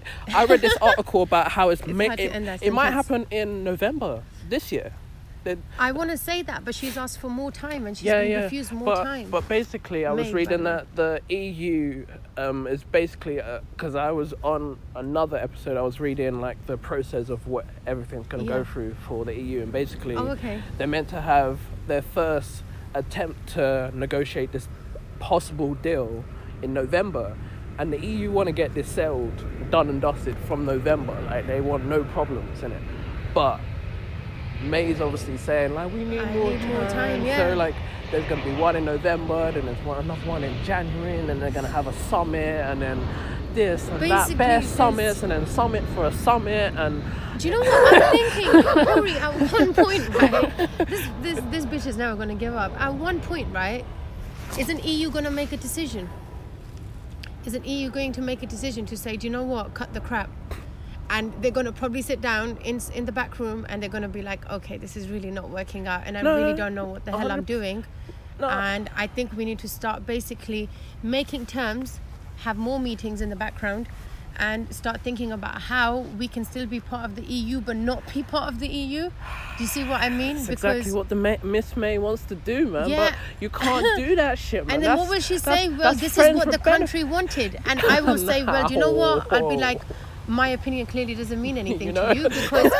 I read this article about how it's, It's ma- hard to it, end that it might sentence. happen in November this year. That- I want to say that, but she's asked for more time, and she's yeah, been yeah. refused more but, time. But basically, I was May, reading by the that the E U um, is basically because I was on another episode. I was reading like the process of what everything's going to Yeah. go through for the E U, and basically Oh, okay. they're meant to have their first attempt to negotiate this possible deal in November, and the E U want to get this settled, done and dusted from November. Like they want no problems in it, but May's obviously saying like we need I more need time. more time, yeah. So like there's gonna be one in November, then there's one another one in January, and then they're gonna have a summit, and then this and Basically, that, bear there's- summits, and then summit for a summit, and Do you know what I'm thinking? Corey, at one point, right? This this this bitch is never gonna give up. At one point, right? Isn't E U gonna make a decision? Isn't E U going to make a decision to say, do you know what? Cut the crap. and they're going to probably sit down in in the back room and they're going to be like, okay, this is really not working out and I No, really don't know what the hell I'm doing. No. And I think we need to start basically making terms, have more meetings in the background, and start thinking about how we can still be part of the E U but not be part of the E U. Do you see what I mean? That's because exactly what the May, Miss May wants to do, man. Yeah. But you can't do that shit, man. And then that's, what will she that's- say? Well, that's this is friends what for the benefit. country wanted. And I will say, well, do you know what? I'll be No. like, my opinion clearly doesn't mean anything You know? to you because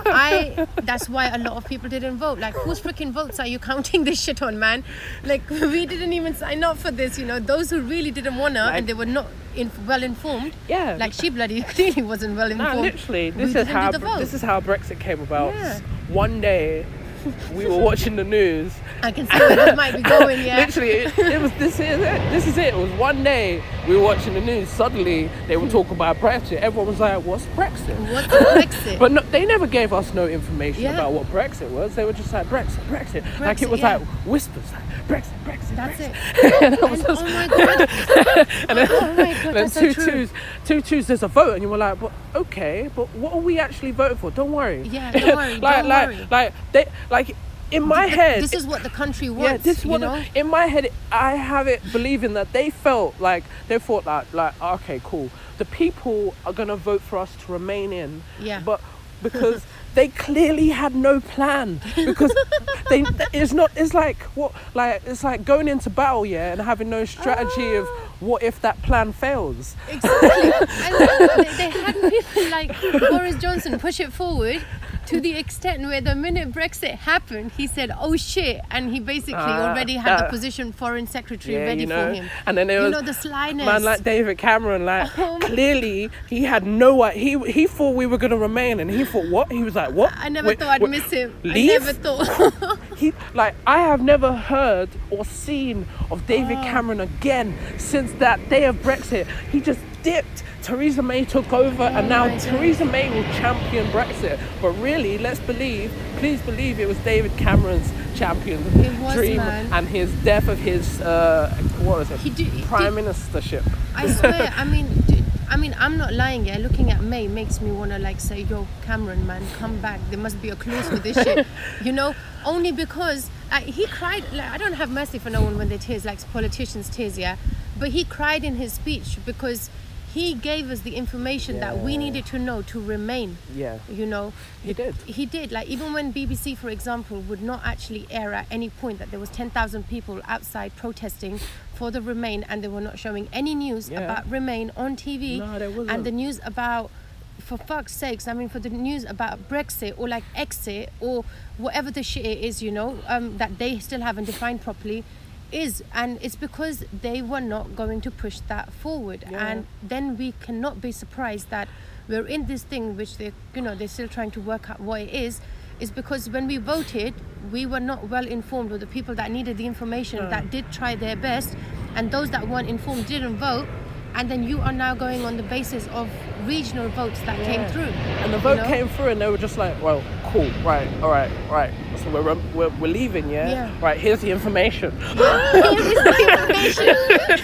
I, that's why a lot of people didn't vote. Like, whose freaking votes are you counting this shit on, man? Like, we didn't even sign up for this, you know. Those who really didn't wanna Like- and they were not in, well informed. Yeah. Like, she bloody clearly wasn't well informed. No, literally, We this is didn't how do the vote. this is how Brexit came about. Yeah. One day, we were watching the news. I can see where this might be going, yeah. Literally, it, it was this is it. This is it. It was one day we were watching the news. Suddenly, they were talking about Brexit. Everyone was like, "What's Brexit?" What's Brexit? But no, they never gave us no information Yeah. about what Brexit was. They were just like Brexit, Brexit. like it Brexit, was yeah. like whispers, like Brexit, Brexit. That's Brexit. it. and I was And, just, oh my God. and then, Oh my God, then that's so two true. twos, two twos. There's a vote, and you were like, "But okay, but what are we actually voting for? Don't worry." Yeah, don't worry, like, don't like, worry. like they, like in my head. This is what the country wants, Yeah, this you one know? in my head. I have it believing that they felt like they thought that like okay, cool. The people are gonna vote for us to remain in. Yeah. But because they clearly had no plan because they it's not it's like what like it's like going into battle, yeah, and having no strategy of what if that plan fails. Exactly. And then they, they had people like Boris Johnson push it forward to the extent where the minute Brexit happened, he said, "Oh shit," and he basically Ah, already had the uh, position foreign secretary Yeah, ready you know, for him. and then there You was know the slyness. man like David Cameron, like Oh my- clearly he had no i- he he thought we were gonna remain, and he thought what he was like what I never Wait, thought I'd wait, miss him. leave? I never thought. He like I have never heard or seen of David Oh. Cameron again since that day of Brexit. He just dipped. Theresa May took over, and now my God. Theresa May will champion Brexit. But really, let's believe, please believe, it was David Cameron's champion It was, dream man. and his death of his uh, what was it? He do- he Prime did- ministership. I swear, I mean, dude, I mean, I'm not lying. Yeah, looking at May makes me wanna like say, "Yo, Cameron, man, come back. There must be a clause for this shit." You know, only because uh, he cried. Like, I don't have mercy for no one when they tears, like politicians tears, yeah. But he cried in his speech because he gave us the information that we Yeah. needed to know to remain. Yeah, You know, he did. he did. Like even when B B C, for example, would not actually air at any point that there was ten thousand people outside protesting for the Remain, and they were not showing any news Yeah. about Remain on T V. No, there wasn't. And the news about, for fuck's sakes, I mean, for the news about Brexit or like exit or whatever the shit it is, you know, um, that they still haven't defined properly. Is and it's because they were not going to push that forward. Yeah. And then we cannot be surprised that we're in this thing which they you know they're still trying to work out what it is is because when we voted we were not well informed, or the people that needed the information No. that did try their best, and those that weren't informed didn't vote. And then you are now going on the basis of regional votes that came Yeah. through. And the you vote know? came through, and they were just like, "Well, cool, right, all right, right. So we're we're, we're leaving, yeah? Yeah. Right. Here's the information." Here is the information.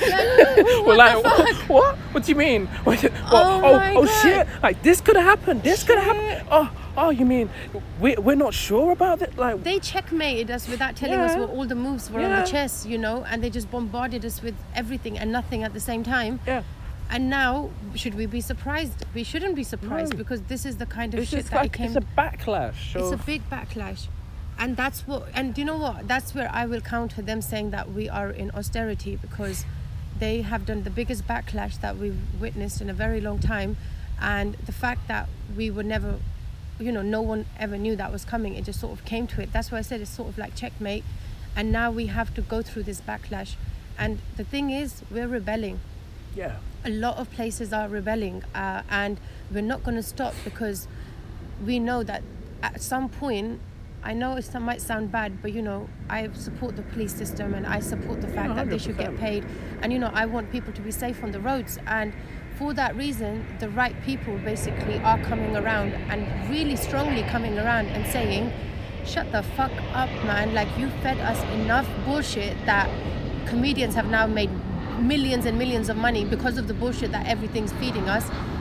Like, We're what like, the what? fuck? what? What do you mean? What, what, Oh oh, my oh God. shit! Like this could have happened. This could have Shit. happened. Oh, oh, you mean we we're not sure about it? Like, They checkmated us without telling us Yeah. what all the moves were on Yeah. the chess, you know, and they just bombarded us with everything and nothing at the same time. yeah, And now, should we be surprised? We shouldn't be surprised No. because this is the kind of it's shit just that like it came. it's a backlash. It's a of- big backlash. And that's what, and do you know what? That's where I will counter them saying that we are in austerity, because they have done the biggest backlash that we've witnessed in a very long time. And the fact that we were never, you know, no one ever knew that was coming, it just sort of came to it. That's why I said it's sort of like checkmate. And now we have to go through this backlash. And the thing is, we're rebelling. yeah. A lot of places are rebelling, uh, and we're not going to stop because we know that at some point, I know it might sound bad, but you know, I support the police system and I support the fact Yeah, that they should get one hundred paid, and you know, I want people to be safe on the roads, and for that reason the right people basically are coming around and really strongly coming around and saying, shut the fuck up, man, like you fed us enough bullshit that comedians have now made millions and millions of money because of the bullshit that everything's feeding us.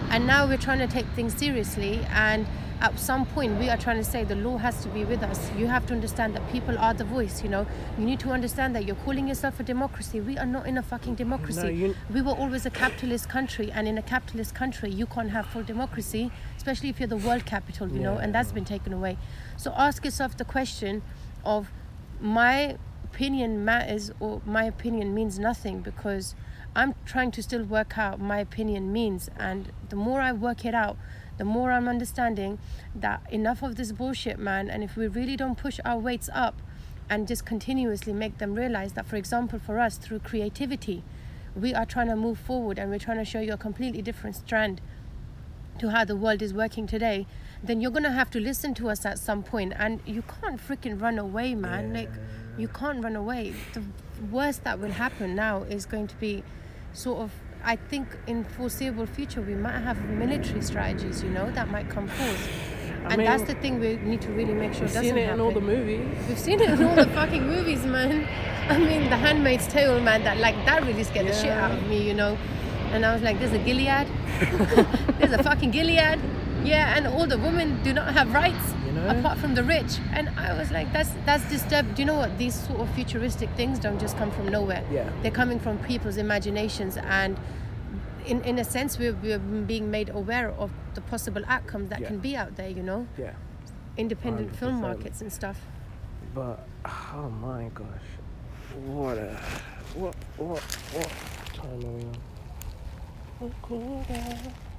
And now we're trying to take things seriously, and at some point we are trying to say the law has to be with us. You have to understand that people are the voice, you know. You need to understand that you're calling yourself a democracy. We are not in a fucking democracy. No, you... We were always a capitalist country, and in a capitalist country you can't have full democracy, especially if you're the world capital, you yeah. know, and that's been taken away. So ask yourself the question of, my opinion matters or my opinion means nothing, because I'm trying to still work out my opinion means, and the more I work it out, the more I'm understanding that enough of this bullshit, man. And if we really don't push our weights up and just continuously make them realize that, for example, for us, through creativity, we are trying to move forward and we're trying to show you a completely different strand to how the world is working today, then you're gonna have to listen to us at some point. And you can't freaking run away, man. Yeah. Like, you can't run away. The worst that will happen now is going to be sort of, I think in foreseeable future we might have military strategies, you know, that might come forth. I and mean, that's the thing we need to really make sure doesn't happen. We've seen it in all the movies. We've seen it in all the fucking movies, man. I mean, The Handmaid's Tale, man, that like that really scared yeah. the shit out of me, you know. And I was like, there's a Gilead. There's a fucking Gilead. Yeah, and all the women do not have rights, you know? Apart from the rich. And I was like, that's that's disturbed. Do you know what? These sort of futuristic things don't just come from nowhere. Yeah. They're coming from people's imaginations, and in, in a sense we're, we're being made aware of the possible outcomes that yeah. can be out there, you know? Yeah. Independent one hundred percent. film markets and stuff. But, oh my gosh. What a... What, what, what time are we on? What quarter?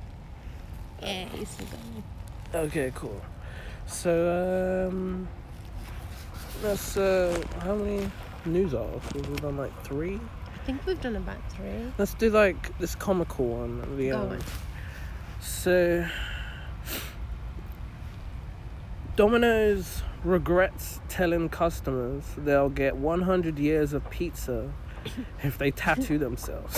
Yeah, it's still going. Okay, cool. So, um, that's, uh, how many news articles? We've done like three? I think we've done about three. Let's do like this comical one. The, Go um, on. So, Domino's regrets telling customers they'll get one hundred years of pizza if they tattoo themselves.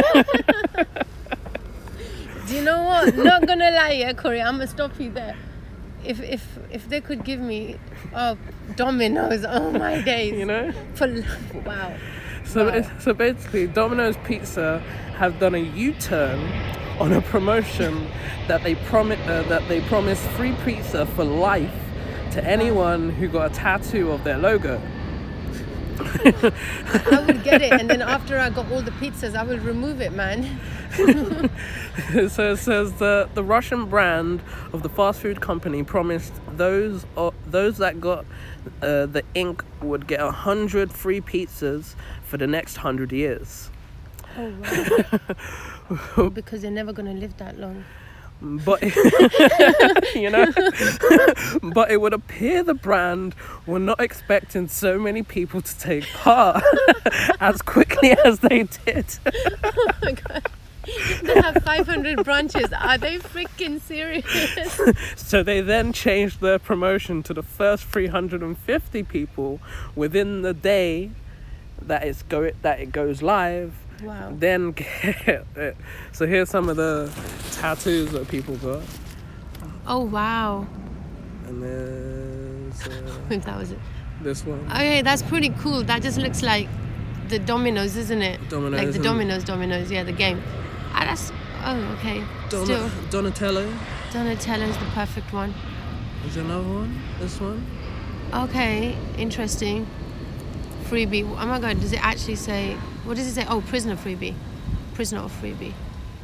Do you know what? Not gonna lie, yeah, Corey, I'm gonna stop you there. If if if they could give me oh Domino's, oh my days. You know? For wow. So wow. so basically, Domino's Pizza have done a U-turn on a promotion that they promise uh, that they promised free pizza for life to anyone who got a tattoo of their logo. I would get it, and then after I got all the pizzas, I will remove it, man. So it says the the Russian brand of the fast food company promised those uh, those that got uh, the ink would get a hundred free pizzas for the next hundred years. Oh wow! Because they're never gonna live that long. But you know, but it would appear the brand were not expecting so many people to take part as quickly as they did. Oh my god. They have five hundred branches. Are they freaking serious? So they then changed their promotion to the first three hundred fifty people within the day that it's go that it goes live. Wow. Then get it. So here's some of the tattoos that people got. Oh wow. And there's uh, if that was it. This one. Okay, that's pretty cool. That just looks like the Dominoes, isn't it? Dominoes. Like the Dominoes, Dominoes, yeah, the game. Ah, that's oh okay. Don- Still, Donatello. Donatello's the perfect one. Is there another one? This one. Okay, interesting. Freebie. Oh my god, does it actually say? What does it say? Oh, prisoner freebie. Prisoner of freebie.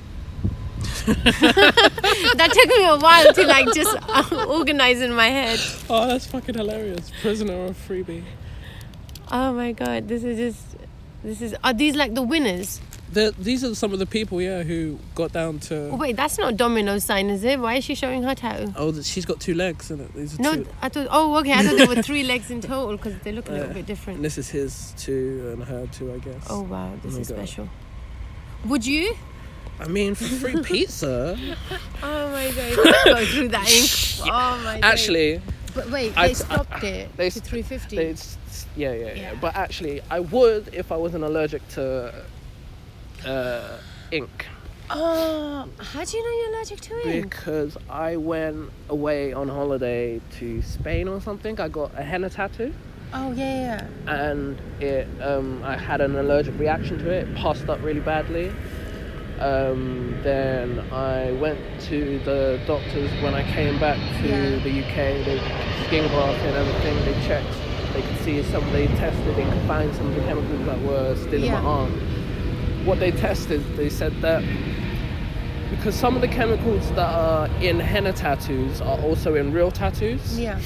That took me a while to like just uh, organize in my head. Oh, that's fucking hilarious. Prisoner of freebie. Oh my god, this is just. This is. Are these like the winners? The, these are some of the people, yeah, who got down to... Oh, wait, that's not Domino's sign, is it? Why is she showing her tattoo? Oh, she's got two legs, isn't it? These are no, two. I thought... Oh, okay, I thought there were three legs in total because they look a little uh, bit different. And this is his two and her two, I guess. Oh, wow, this oh is God. special. Would you? I mean, for free pizza... Oh, my God. Let's go through that ink. Oh, my God. Actually... But wait, they I, stopped I, it they, to three fifty. They, yeah, yeah, yeah, yeah. But actually, I would if I wasn't allergic to uh, ink. Oh, how do you know you're allergic to ink? Because I went away on holiday to Spain or something. I got a henna tattoo. Oh, yeah, yeah. And it, um, I had an allergic reaction to it. It passed up really badly. Um, then I went to the doctors when I came back to Yeah. the U K. They skin grafted and everything. They checked. They could see some. They tested. They could find some of the chemicals that were still in my Yeah. arm. What they tested, they said that because some of the chemicals that are in henna tattoos are also in real tattoos. Yeah.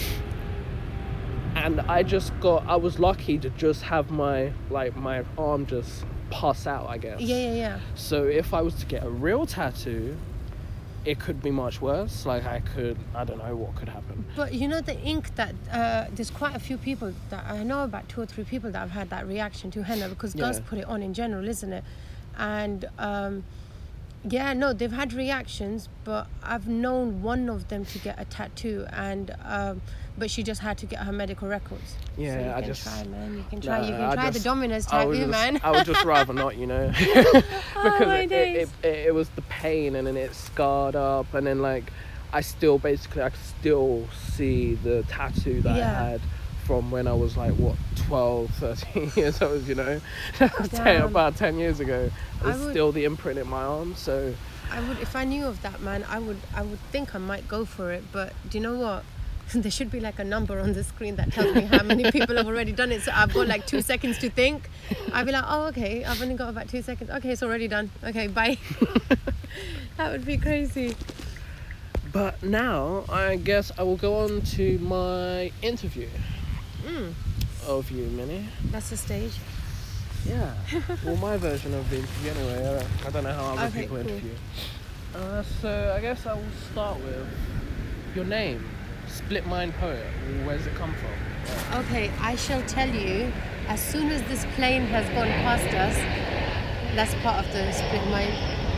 And I just got. I was lucky to just have my like my arm just pass out, I guess. Yeah, yeah, yeah. So if I was to get a real tattoo, it could be much worse. Like I could, I don't know what could happen. But you know the ink that uh, there's quite a few people that I know about two or three people that have had that reaction to henna because girls Yeah. put it on in general, isn't it? And um, yeah, no, they've had reactions, but I've known one of them to get a tattoo, and um, but she just had to get her medical records. Yeah, so you I can just- try, man. You can try. Nah, you can I try just- the Domino's I would tattoo, just, man. I would just rather not, you know, Oh, because my it, days. it, it, it was the pain, and then it scarred up, and then like I still basically I could still see the tattoo that Yeah. I had from when I was like what twelve, thirteen years old, you know. ten, Damn. about ten years ago. I It's would- still the imprint in my arm, so I would, if I knew of that, man, I would, I would think I might go for it. But do you know what? There should be like a number on the screen that tells me how many people have already done it. So I've got like two seconds to think. I'd be like, oh, okay, I've only got about two seconds. Okay, it's already done. Okay, bye. That would be crazy. But now I guess I will go on to my interview Mm, of you, Minnie. that's the stage. Yeah. Well, my version of the interview anyway. I don't, I don't know how other Okay, people cool. interview. Uh, so I guess I will start with your name, Split Mind Poet. Where does it come from? Okay, I shall tell you as soon as this plane has gone past us. That's part of the split mind.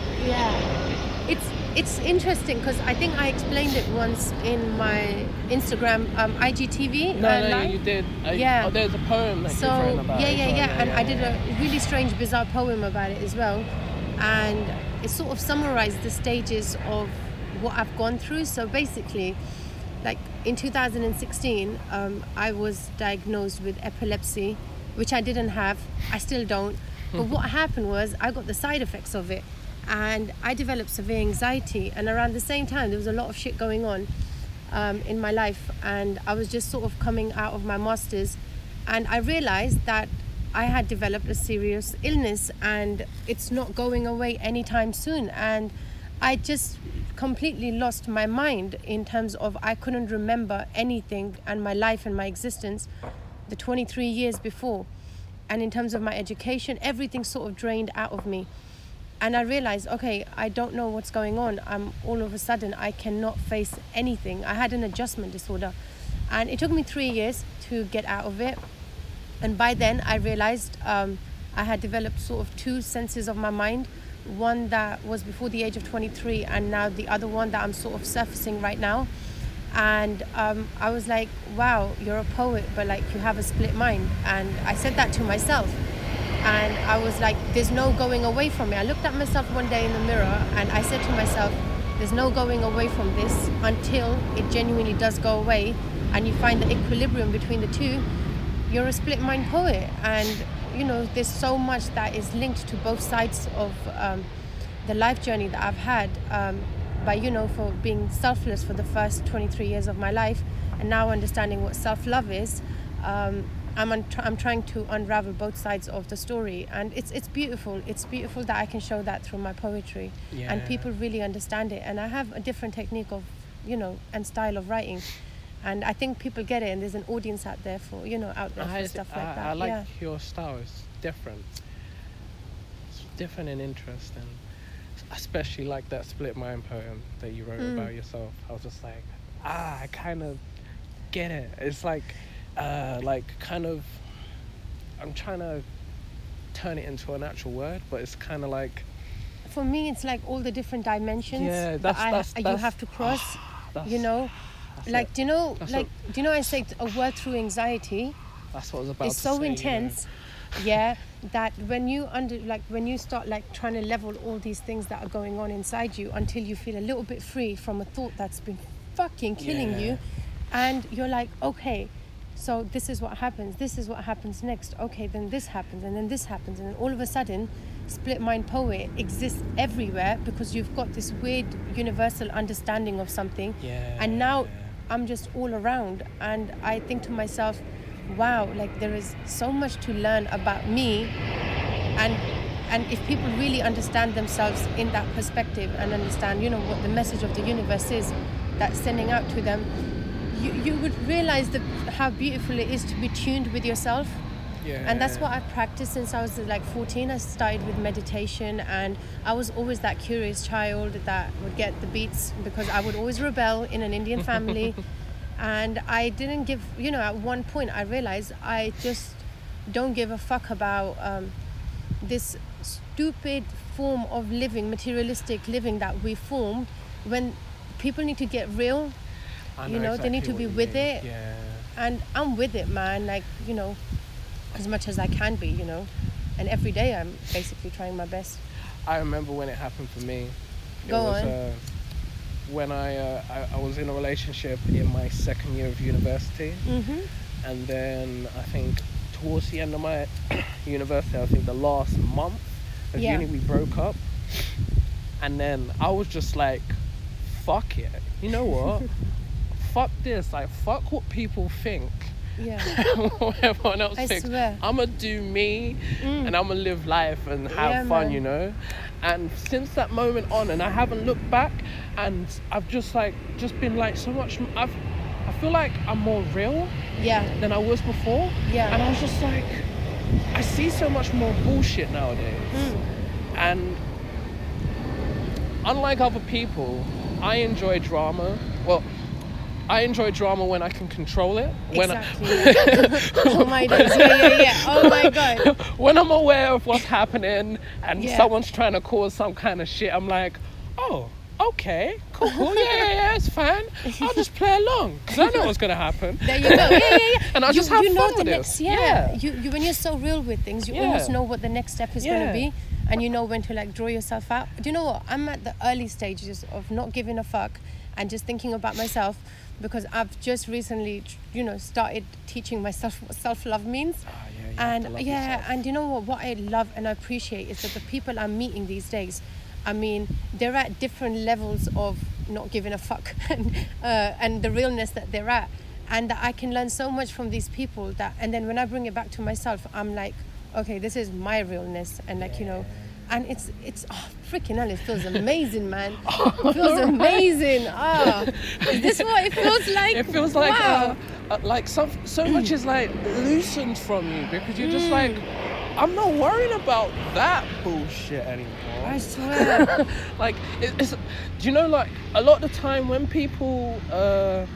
Yeah, it's it's interesting because I think I explained it once in my Instagram um, I G T V. No, uh, no, live. you did. Uh, Yeah. Oh, there's a poem that So you've written about yeah, it as yeah, well. yeah, and I did a really strange, bizarre poem about it as well, and it sort of summarized the stages of what I've gone through. So basically, like in two thousand sixteen, um, I was diagnosed with epilepsy, which I didn't have. I still don't. But what happened was I got the side effects of it, and I developed severe anxiety. And around the same time, there was a lot of shit going on um, in my life, and I was just sort of coming out of my masters, and I realized that I had developed a serious illness, and it's not going away anytime soon. And I just completely lost my mind in terms of I couldn't remember anything and my life and my existence the twenty-three years before. And in terms of my education, everything sort of drained out of me. And I realized, okay, I don't know what's going on. I'm all of a sudden, I cannot face anything. I had an adjustment disorder. And it took me three years to get out of it. And by then, I realized um, I had developed sort of two senses of my mind. One that was before the age of twenty-three, and now the other one that I'm sort of surfacing right now. And um, I was like, wow, you're a poet, but like you have a split mind. And I said that to myself. And I was like, there's no going away from it. I looked at myself one day in the mirror and I said to myself, there's no going away from this until it genuinely does go away and you find the equilibrium between the two. You're a split mind poet. And, you know, there's so much that is linked to both sides of um, the life journey that I've had. Um, by, you know, for being selfless for the first twenty-three years of my life, and now understanding what self-love is, um, I'm, un- I'm trying to unravel both sides of the story, and it's it's beautiful. It's beautiful that I can show that through my poetry, Yeah. and people really understand it. And I have a different technique of, you know, and style of writing, and I think people get it, and there's an audience out there for, you know, out there for I, stuff I, like that. I like yeah. your style. It's different. It's different and interesting. Especially like that split mind poem that you wrote Mm. about yourself. I was just like, ah, I kind of get it. It's like, uh, like kind of, I'm trying to turn it into an actual word, but it's kind of like, For me, it's like all the different dimensions Yeah, that that's- I, that's- you that's- have to cross. that's, You know, that's like it. do you know, That's like do you know, I say a word through anxiety. That's what I was about It's to so say, you know. intense, yeah, that when you under like when you start like trying to level all these things that are going on inside you until you feel a little bit free from a thought that's been fucking killing Yeah. you, and you're like, okay, so this is what happens, this is what happens next, okay, then this happens, and then this happens, and then all of a sudden split mind poet exists everywhere because you've got this weird universal understanding of something. Yeah. And now I'm just all around, and I think to myself, wow, like there is so much to learn about me, and and if people really understand themselves in that perspective and understand, you know, what the message of the universe is that's sending out to them, you, you would realize the, how beautiful it is to be tuned with yourself. Yeah. And that's what I've practiced since I was like fourteen. I started with meditation, and I was always that curious child that would get the beats because I would always rebel in an Indian family. And I didn't give, you know, at one point I realized I just don't give a fuck about um, this stupid form of living, materialistic living that we formed, when people need to get real. I You know, exactly they need to what be you with mean. it. Yeah. And I'm with it, man, like, you know, as much as I can be, you know. And every day I'm basically trying my best. I remember when it happened for me. It Go was, on. Uh, when I, uh, I I was in a relationship in my second year of university, Mm-hmm. and then I think towards the end of my university, I think the last month of Yeah. uni, we broke up, and then I was just like, fuck it, you know what? Fuck this, like fuck what people think. Yeah. What everyone else I thinks. swear. I'ma do me, Mm. and I'ma live life and have Yeah, fun, man. you know. And since that moment on, and I haven't looked back, and I've just like just been like so much. I've I feel like I'm more real Yeah. than I was before. Yeah. And I was just like, I see so much more bullshit nowadays. Mm. And unlike other people, I enjoy drama. Well, I enjoy drama when I can control it. When Exactly. Oh my days. Yeah, yeah, yeah. Oh my god. I, when I'm aware of what's happening and Yeah. someone's trying to cause some kind of shit, I'm like, oh, okay, cool, cool, yeah, yeah, yeah, it's fine. I'll just play along because I know what's gonna happen. There you go. Yeah, yeah, yeah. And I'll you, just have you know fun the with next, it. yeah. Yeah. You, you when you're so real with things, you Yeah. almost know what the next step is Yeah. going to be, and you know when to like draw yourself out. Do you know what? I'm at the early stages of not giving a fuck and just thinking about myself, because I've just recently, you know, started teaching myself what self-love means. Ah, yeah, you have to And love yeah, yourself. and you know what? What I love and I appreciate is that the people I'm meeting these days, I mean, they're at different levels of not giving a fuck and uh, and the realness that they're at, and that I can learn so much from these people. That and then when I bring it back to myself, I'm like, okay, this is my realness, and like you know, and it's it's oh, freaking hell, it feels amazing, man. It feels amazing. Ah, is this what it feels like? It feels like wow. uh, uh, like some, so much is like loosened from you because you're just Mm. like, I'm not worried about that bullshit anymore. I swear. Like, it, it's, do you know, like a lot of the time when people, uh,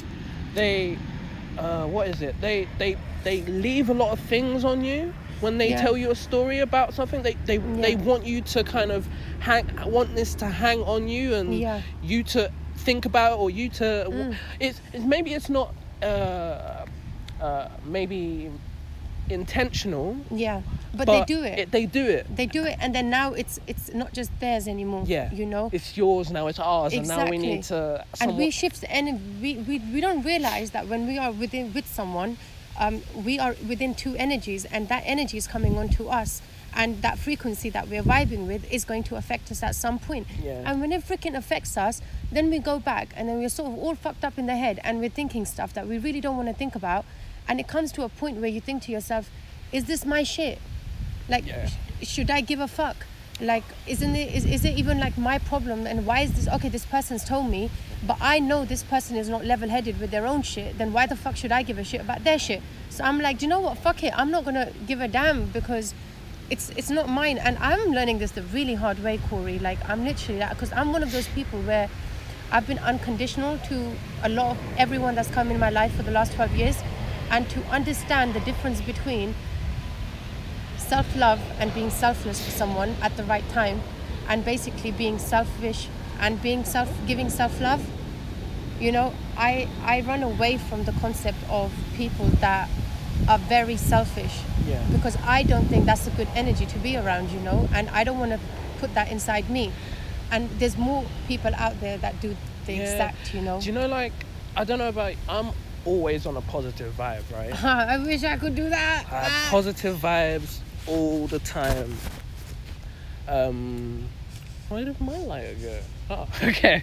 they, uh, what is it? They they they leave a lot of things on you when they Yeah. tell you a story about something. They they they Yeah. want you to kind of hang, want this to hang on you and Yeah. you to think about, or you to. Mm. It's, it's maybe it's not uh, uh, maybe intentional. Yeah, but, But they do it. They do it. They do it, and then now it's it's not just theirs anymore. Yeah. You know. It's yours now. It's ours, and now we Exactly. need to. And we somewhat- shift, and we, we we don't realize that when we are within with someone, um, we are within two energies, and that energy is coming onto us, and that frequency that we're vibing with is going to affect us at some point. Yeah. And when it freaking affects us, then we go back, and then we're sort of all fucked up in the head, and we're thinking stuff that we really don't want to think about, and it comes to a point where you think to yourself, "Is this my shit? Like, Yeah. sh- should I give a fuck? Like, isn't it is, is it even like my problem? And why is this okay? This person's told me, but I know this person is not level-headed with their own shit. Then why the fuck should I give a shit about their shit? So I'm like, do you know what? Fuck it. I'm not gonna give a damn because it's it's not mine. And I'm learning this the really hard way, Corey. Like, I'm literally that because I'm one of those people where I've been unconditional to a lot of everyone that's come in my life for the last twelve years, and to understand the difference between self-love and being selfless for someone at the right time, and basically being selfish and being self giving self-love. You know, I I run away from the concept of people that are very selfish, Yeah. because I don't think that's a good energy to be around, you know, and I don't want to put that inside me. And there's more people out there that do the Yeah. exact, you know. Do you know, like, I don't know about. I'm always on a positive vibe, right? I wish I could do that. I have Ah. positive vibes all the time. Um, where did my lighter go? Oh, okay.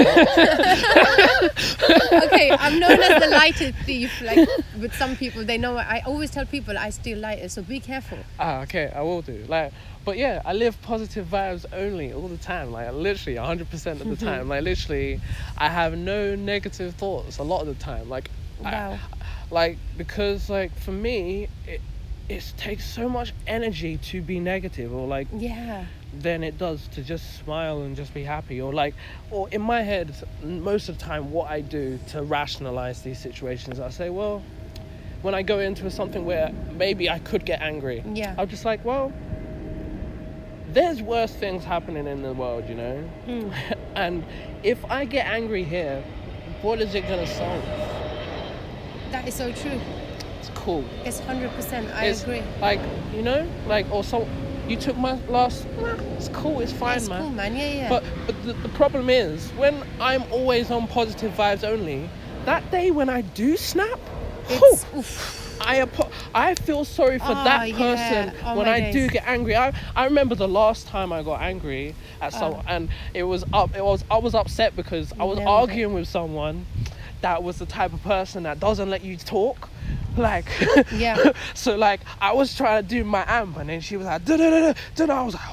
Okay, I'm known as the lighter thief. Like with some people, they know. I always tell people I steal lighters, so be careful. Ah, okay, I will do. Like, but yeah, I live positive vibes only all the time. Like, literally, one hundred percent of the time. Like, literally, I have no negative thoughts a lot of the time. Like, Wow. I, like because like for me, it it takes so much energy to be negative, or like Yeah. than it does to just smile and just be happy, or like, or in my head, most of the time, what I do to rationalize these situations, I say, well, when I go into something where maybe I could get angry, Yeah. I'm just like, well, there's worse things happening in the world, you know. Mm. And if I get angry here, what is it gonna solve? That is so true. It's cool. It's one hundred percent. I It's agree. like, you know, like, or so you took my last, nah, it's cool, it's fine, It's man. cool, man. Yeah, yeah. But but the, the problem is, when I'm always on positive vibes only, that day when I do snap, it's whew, oof. I apo- I feel sorry for Ah, that yeah. person Oh, when my I days. do get angry. I I remember the last time I got angry at someone, and it was up. It was I was upset because I was Nailed it. arguing with someone that was the type of person that doesn't let you talk. Like, Yeah. so like I was trying to do my amp, and then she was like, da da da da da. I was like,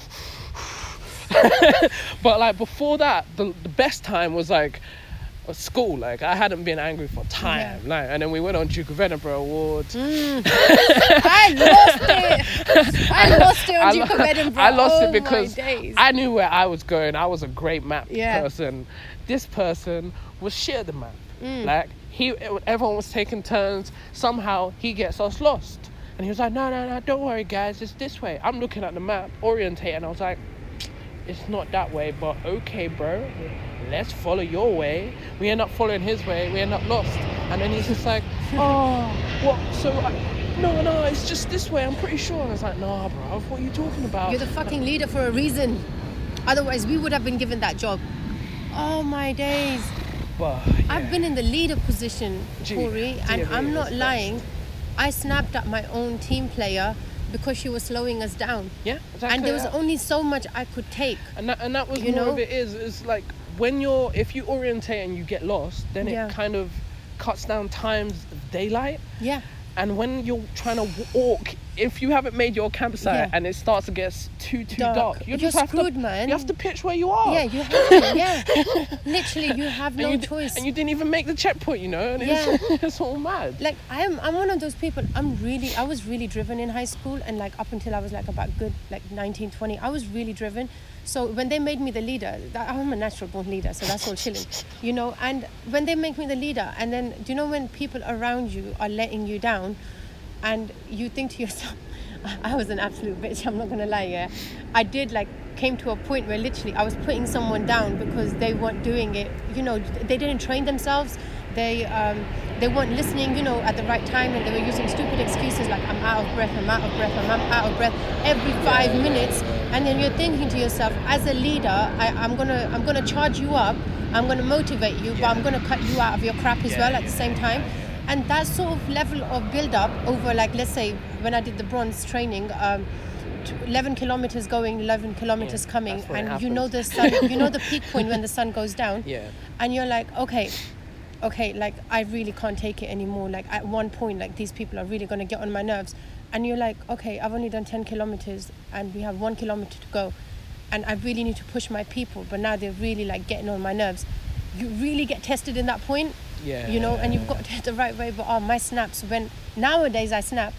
but like before that, the the best time was like at school. Like I hadn't been angry for time. Yeah. Like, and then we went on Duke of Edinburgh Awards. Mm. I lost it. I lost it on I Duke lo- of Edinburgh. I lost oh, it because my days. I knew where I was going. I was a great map Yeah. person. This person was shit at the map. Mm. Like he, everyone was taking turns. Somehow he gets us lost, and he was like, "No, no, no, don't worry, guys. It's this way." I'm looking at the map, orientate, and I was like, "It's not that way, but okay, bro. Let's follow your way." We end up following his way. We end up lost, and then he's just like, "Oh, what? So I, no, no, it's just this way. I'm pretty sure." And I was like, "Nah, bro. What are you talking about?" You're the fucking leader for a reason. Otherwise, we would have been given that job. Oh my days. But, I've yeah. been in the leader position, Gee, Corey, dear and me, I'm not respect. lying. I snapped at my own team player because she was slowing us down. Yeah, exactly. And there was that. only so much I could take. and that and that was you more know? of it is is like when you're if you orientate and you get lost, then it Yeah. kind of cuts down times of daylight. Yeah. And when you're trying to walk, if you haven't made your campsite Yeah. and it starts to get s- too too Dark. dark, you You're just have screwed, to man. you have to pitch where you are. Yeah, you have to. Yeah. Literally, you have and no you, d- choice. And you didn't even make the checkpoint, you know, and Yeah. it's, it's all mad. Like I'm, I'm one of those people. I'm really, I was really driven in high school, and like up until I was like about good, like nineteen, twenty, I was really driven. So when they made me the leader, that, I'm a natural born leader, so that's all chilling, you know. And when they make me the leader, and then do you know when people around you are letting you down, and you think to yourself, I was an absolute bitch. I'm not gonna lie. Yeah, I did like came to a point where literally I was putting someone down because they weren't doing it. You know, they didn't train themselves. They um, they weren't listening, you know, at the right time, and they were using stupid excuses like I'm out of breath, I'm out of breath, I'm out of breath every five minutes. And then you're thinking to yourself, as a leader, I, I'm gonna I'm gonna charge you up, I'm gonna motivate you, but I'm gonna cut you out of your crap as well at the same time. And that sort of level of build up over, like, let's say when I did the bronze training, um, t- eleven kilometers going, eleven kilometers Yeah, coming, that's when it and you know the sun, you know the peak point when the sun goes down. Yeah. And you're like, okay, okay, like I really can't take it anymore. Like at one point, like these people are really gonna get on my nerves. And you're like, okay, I've only done ten kilometers and we have one kilometer to go, and I really need to push my people, but now they're really like getting on my nerves. You really get tested in that point, Yeah. you know, and you've got to hit the right way. But oh, my snaps, when nowadays I snap,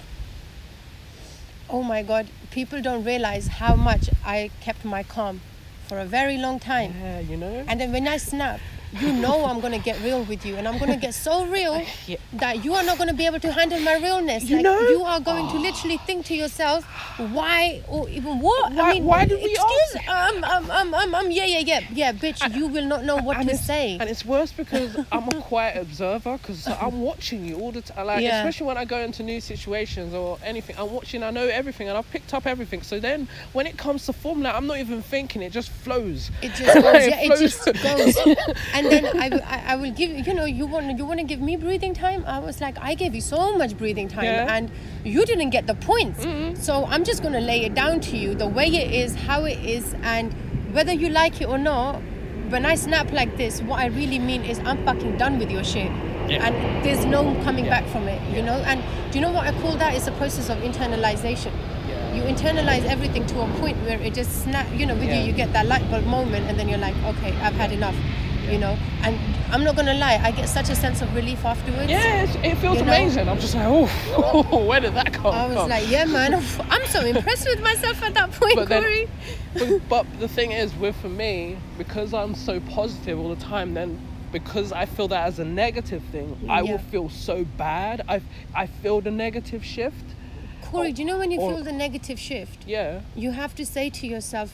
oh my God, people don't realize how much I kept my calm for a very long time. Yeah, you know. And then when I snap, you know I'm going to get real with you, and I'm going to get so real Yeah. that you are not going to be able to handle my realness. You like, know? you are going to literally think to yourself, why or even what? Why- I mean, why did we excuse, um, um, um, um, um, yeah, yeah, yeah, yeah, bitch, you will not know what and to it's, say. And it's worse because I'm a quiet observer, because I'm watching you all the time. Like, Yeah. especially when I go into new situations or anything, I'm watching, I know everything, and I've picked up everything. So then when it comes to formula, I'm not even thinking, it just flows. It just goes, It yeah, it just flows. goes. And then I, w- I, I will give you know you want you want to give me breathing time. I was like, I gave you so much breathing time, Yeah. and you didn't get the points. So I'm just gonna lay it down to you the way it is, how it is, and whether you like it or not. When I snap like this, what I really mean is I'm fucking done with your shit. Yeah. And there's no coming Yeah. back from it, you know? And do you know what I call that? It's a process of internalization. Yeah. You internalize everything to a point where it just snap, you know, with Yeah. you, you get that light bulb moment, and then you're like, okay, I've had enough, you know? And I'm not gonna lie, I get such a sense of relief afterwards. Yeah, it's, it feels You know? amazing. I'm just like, oh, where did that come I was from? like, yeah, man, I'm so impressed with myself at that point, But then- Corey. but, but the thing is, with for me, because I'm so positive all the time, then because I feel that as a negative thing, I Yeah. will feel so bad. I I feel the negative shift. Corey, do you know when you or- feel the negative shift? Yeah. You have to say to yourself,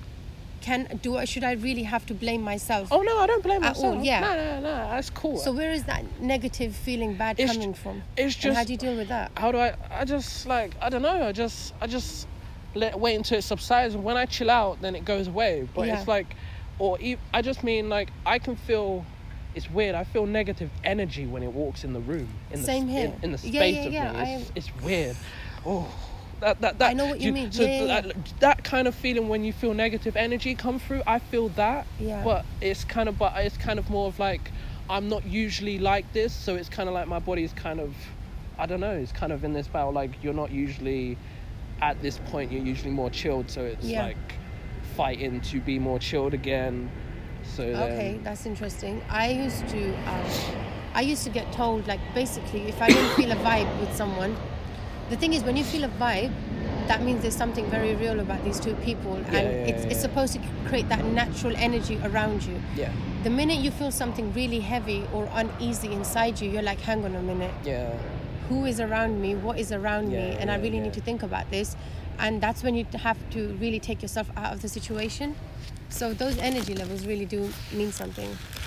can do I should I really have to blame myself? Oh no, I don't blame At all, myself. yeah. No, no, no, that's cool. So where is that negative feeling bad It's coming ju- from? it's And how just- do you deal with that? how do I? I just like I don't know. I just I just let wait until it subsides, and when I chill out, then it goes away. But Yeah. it's like, or e- I just mean like I can feel. It's weird. I feel negative energy when it walks in the room. In the, Same s- here. In, in the space Yeah, yeah, of yeah, me. I It's, am- it's weird. Oh, that that that. I know what you mean. So Yeah, yeah, that, that kind of feeling when you feel negative energy come through, I feel that. Yeah. But it's kind of, but it's kind of more of like, I'm not usually like this, so it's kind of like my body is kind of, I don't know, it's kind of in this battle. Like you're not usually, at this point, you're usually more chilled, so it's Yeah. like fighting to be more chilled again. So then, Okay, that's interesting. I used to, um, I used to get told, like, basically, if I didn't feel a vibe with someone, the thing is, when you feel a vibe, that means there's something very real about these two people, and Yeah, yeah, it's yeah, it's yeah. supposed to create that natural energy around you. Yeah, The minute you feel something really heavy or uneasy inside you, you're like, hang on a minute, yeah, who is around me, what is around me, Yeah, and I yeah, really yeah. need to think about this. And that's when you have to really take yourself out of the situation. So those energy levels really do mean something.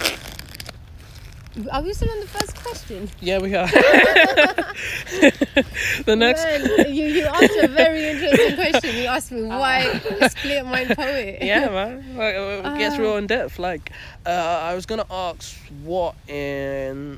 Are we still on the first question? yeah. We are. The next. Man, you, you asked a very interesting question. You asked me why split mind poet. Yeah, man. Like, uh, it gets Uh. real in depth. Like, uh, I was gonna ask what in.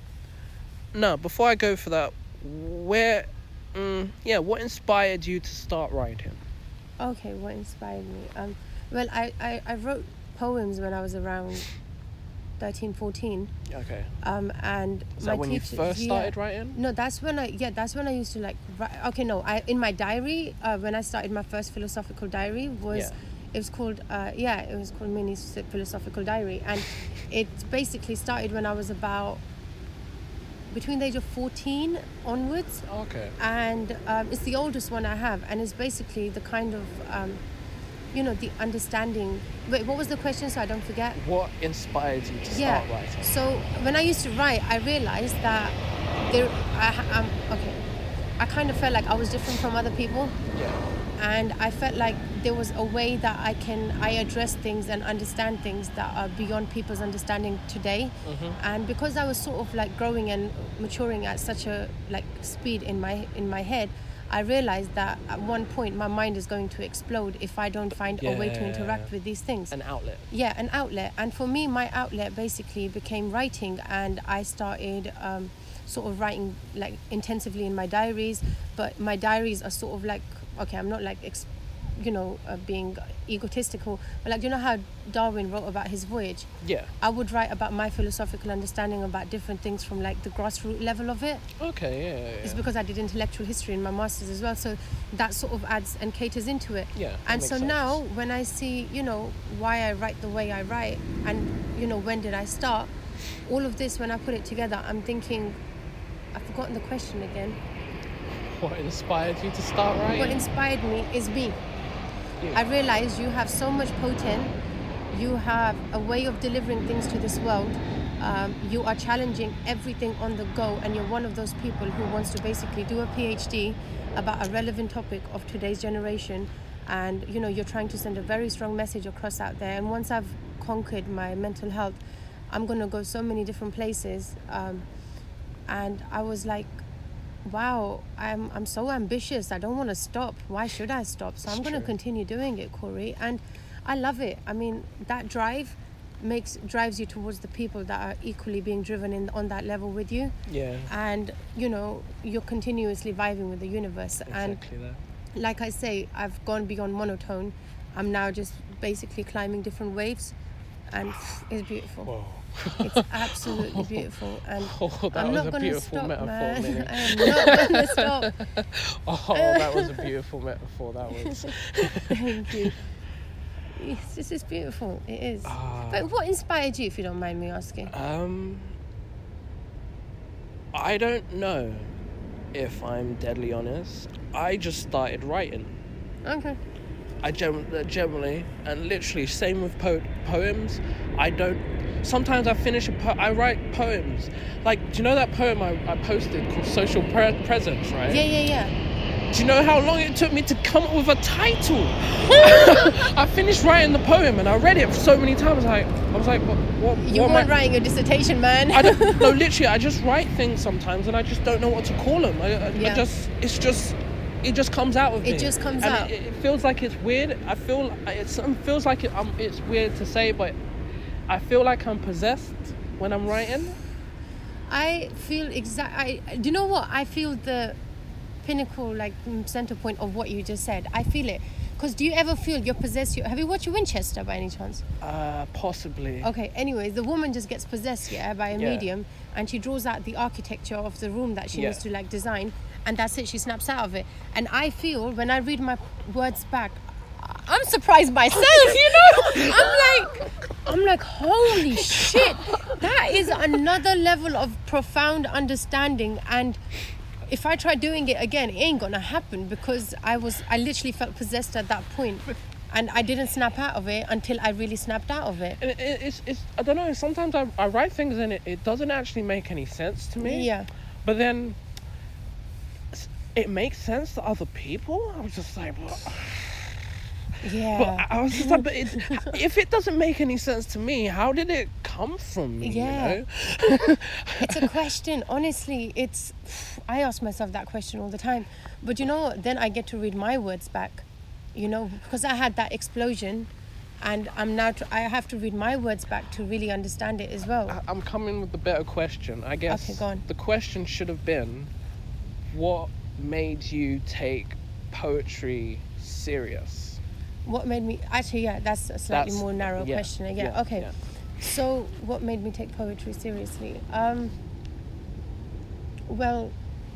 No, before I go for that, where, mm, yeah, what inspired you to start writing? Okay, what inspired me? Um, well, I, I, I wrote poems when I was around thirteen, fourteen. Okay. Um, and Is my that when you teachers- first yeah. started writing? No, that's when I yeah that's when I used to like write. Okay, no, I in my diary uh, when I started my first philosophical diary was Yeah. it was called uh, yeah it was called Minnie's Philosophical Diary, and it basically started when I was about between the age of fourteen onwards, Okay. and um, it's the oldest one I have, and it's basically the kind of um, you know the understanding. Wait, what was the question so I don't forget? What inspired you to Yeah. start writing? So when I used to write, I realized that there, I, um, okay, I kind of felt like I was different from other people, Yeah. and I felt like there was a way that I can I address things and understand things that are beyond people's understanding today. And because I was sort of like growing and maturing at such a like speed in my in my head, I realized that at one point my mind is going to explode if I don't find a way to Yeah. interact with these things. An outlet. Yeah, an outlet. And for me, my outlet basically became writing, and I started um, sort of writing like intensively in my diaries. But my diaries are sort of like, okay, I'm not like, ex- you know, uh, being egotistical, but like, you know how Darwin wrote about his voyage? Yeah. I would write about my philosophical understanding about different things from like the grassroots level of it. Okay. Yeah. yeah, It's yeah. because I did intellectual history in my master's as well, so that sort of adds and caters into it. Yeah, that And makes so sense. now when I see, you know, why I write the way I write, and you know, when did I start, all of this, when I put it together, I'm thinking, I've forgotten the question again. What inspired you to start writing? What inspired me is me. You. I realized you have so much potent, you have a way of delivering things to this world. Um, you are challenging everything on the go, and you're one of those people who wants to basically do a PhD about a relevant topic of today's generation, and you know, you're trying to send a very strong message across out there. And once I've conquered my mental health, I'm gonna go so many different places. Um, and I was like, wow, I'm I'm so ambitious. I don't want to stop. Why should I stop? So It's I'm going to true. continue doing it, Corey. And I love it. I mean, that drive makes drives you towards the people that are equally being driven in on that level with you. Yeah. And you know, you're continuously vibing with the universe. Exactly and that. like I say, I've gone beyond monotone. I'm now just basically climbing different waves, and it's beautiful. Whoa. It's absolutely beautiful, and Oh, that I'm was not a gonna beautiful stop, metaphor, man. Minnie. I am not gonna stop. Oh, that was a beautiful metaphor. That was. Thank you. It's just it's beautiful. It is. Ah. But what inspired you, if you don't mind me asking? Um, I don't know if I'm deadly honest. I just started writing. Okay. I gem- generally, and literally, same with po- poems. I don't. Sometimes I finish a po- I write poems. Like, do you know that poem I, I posted called Social Pre- Presence, right? Yeah, yeah, yeah. Do you know how long it took me to come up with a title? I finished writing the poem and I read it so many times. Like, I was like, what? what You what am weren't I- writing a dissertation, man. I don't. No, literally, I just write things sometimes and I just don't know what to call them. I, I, Yeah. I just, it's just, it just comes out of me. It just comes And out. It, it feels like it's weird. I feel it feels like it, um, it's weird to say, but I feel like I'm possessed when I'm writing. I feel exact. I do you know what? I feel the pinnacle, like mm, center point of what you just said. I feel it. Because do you ever feel you're possessed? You, have you watched Winchester by any chance? Uh, possibly. Okay, anyways, the woman just gets possessed, yeah, by a Yeah. medium, and she draws out the architecture of the room that she Yeah. needs to like design, and that's it, she snaps out of it. And I feel when I read my words back, I'm surprised myself, you know? I'm like, I'm like, holy shit, that is another level of profound understanding. And if I try doing it again, it ain't gonna happen, because I was, I literally felt possessed at that point, and I didn't snap out of it until I really snapped out of it. And it, it's, it's, I don't know, sometimes I, I write things and it, it doesn't actually make any sense to me. Yeah. But then it makes sense to other people. I was just like, what? Yeah. But I was just like, but it, if it doesn't make any sense to me, how did it come from me? Yeah. You know? It's a question. Honestly, it's. I ask myself that question all the time. But you know what? Then I get to read my words back, you know, because I had that explosion, and I'm now. To, I have to read my words back to really understand it as well. I, I'm coming with the better question. I guess Okay, go on. the question should have been, what made you take poetry serious? What made me actually? Yeah, that's a slightly That's- more narrow yeah, question. Yeah. yeah, Okay. yeah. So, what made me take poetry seriously? Um. Well,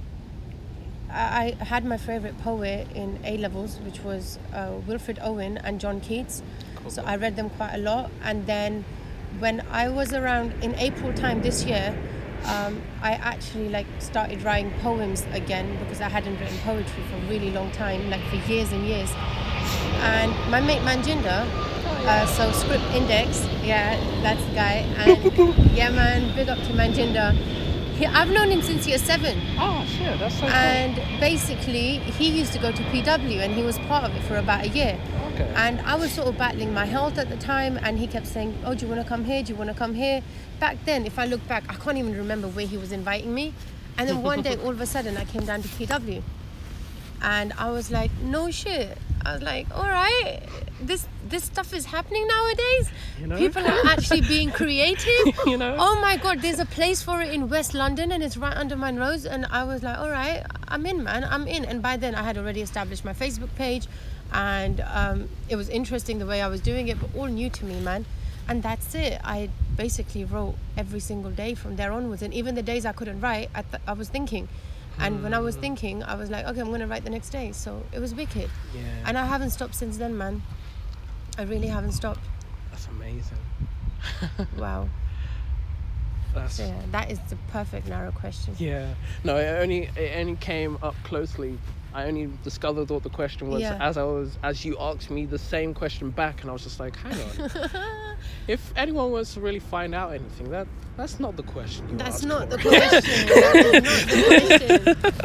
I, I had my favorite poet in A levels, which was uh, Wilfred Owen and John Keats. Cool. So I read them quite a lot. And then, when I was around in April time this year, um, I actually like started writing poems again, because I hadn't written poetry for a really long time, like for years and years. And my mate Manjinder, uh, so Script Index, yeah, that's the guy. And yeah, man, big up to Manjinder. He, I've known him since year seven. Oh shit, that's so And basically, he used to go to P W, and he was part of it for about a year. cool. Okay. And I was sort of battling my health at the time, and he kept saying, oh, do you want to come here? Do you want to come here? Back then, if I look back, I can't even remember where he was inviting me. And then one day, all of a sudden, I came down to P W. And I was like, no shit. I was like, all right, this this stuff is happening nowadays. You know? People are actually being creative. You know? Oh my God, there's a place for it in West London, and it's right under my nose. And I was like, all right, I'm in, man, I'm in. And by then I had already established my Facebook page, and um, it was interesting the way I was doing it, but all new to me, man. And that's it. I basically wrote every single day from there onwards. And even the days I couldn't write, I, th- I was thinking. And when I was thinking, I was like, okay, I'm going to write the next day. So it was wicked. Yeah. And I haven't stopped since then, man. I really haven't stopped. That's amazing. Wow. That's So yeah, that is the perfect narrow question. yeah. No, it only it only came up closely. I only discovered what the question was Yeah. as I was as you asked me the same question back, and I was just like, hang on. If anyone wants to really find out anything, that that's not the question. You That's asked not for. the question. That is not the question.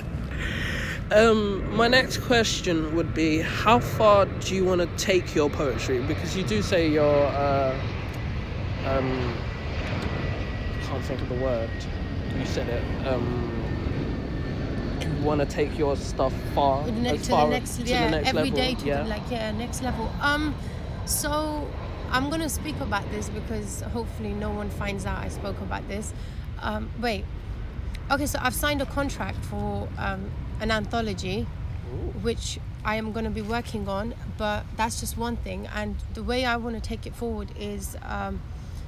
Um, my next question would be, how far do you want to take your poetry? Because you do say you're, uh, um, I can't think of the word. You said it. Um, you want to take your stuff far, Ne- as to far the next, to yeah, the next every level. day to yeah. the, like, yeah, next level. Um, so I'm going to speak about this because hopefully no one finds out I spoke about this. Um, wait. Okay, so I've signed a contract for um, an anthology, Ooh. which I am going to be working on, but that's just one thing. And the way I want to take it forward is um,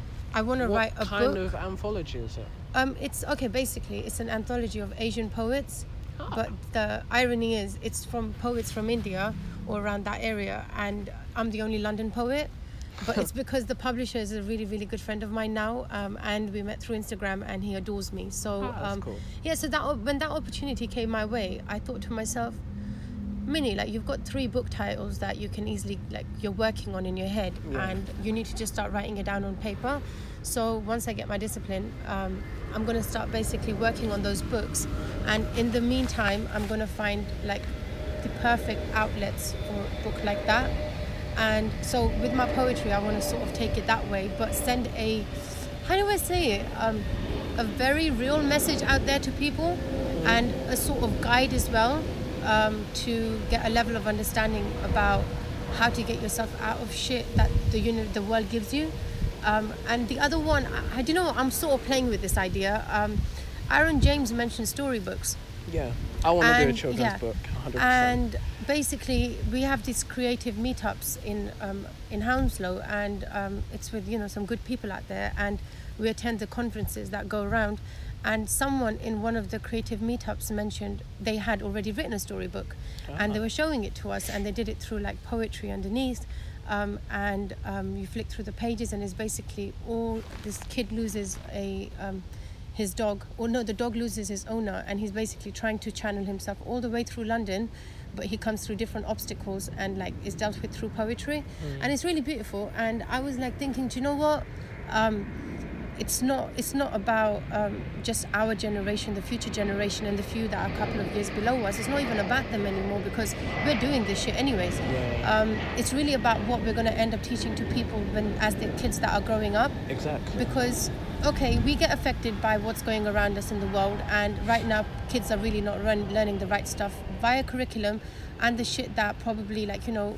I want to write a book. What kind of anthology is it? Um, it's okay. Basically, it's an anthology of Asian poets, Ah. but the irony is, it's from poets from India or around that area, and I'm the only London poet. But it's because the publisher is a really, really good friend of mine now, um, and we met through Instagram, and he adores me. So, Ah, that's um, cool. yeah. So that when that opportunity came my way, I thought to myself, Minnie, like you've got three book titles that you can easily, like you're working on in your head, Yeah. and you need to just start writing it down on paper. So once I get my discipline, um, I'm going to start basically working on those books, and in the meantime, I'm going to find like the perfect outlets for a book like that. And so with my poetry, I want to sort of take it that way, but send a, how do I say it, um, a very real message out there to people, and a sort of guide as well, um, to get a level of understanding about how to get yourself out of shit that the uni- the world gives you. Um, and the other one, I, I don't know, I'm sort of playing with this idea. Um, Aaron James mentioned storybooks. Yeah, I want to do a And, children's yeah. book, one hundred percent. And basically, we have these creative meetups in um, in Hounslow, and um, it's with, you know, some good people out there, and we attend the conferences that go around. And someone in one of the creative meetups mentioned they had already written a storybook, and they were showing it to us, and they did it through like poetry underneath. Um, and um, you flick through the pages, and it's basically all this kid loses a um, his dog, or no, the dog loses his owner, and he's basically trying to channel himself all the way through London, but he comes through different obstacles and like is dealt with through poetry. Mm. And it's really beautiful. And I was like thinking, do you know what? Um, it's not it's not about um, just our generation, the future generation, and the few that are a couple of years below us. It's not even about them anymore, because we're doing this shit anyways. Yeah. Um, it's really about what we're going to end up teaching to people when, as the kids that are growing up. Exactly. Because, okay, we get affected by what's going around us in the world, and right now kids are really not run, learning the right stuff via curriculum, and the shit that probably, like, you know,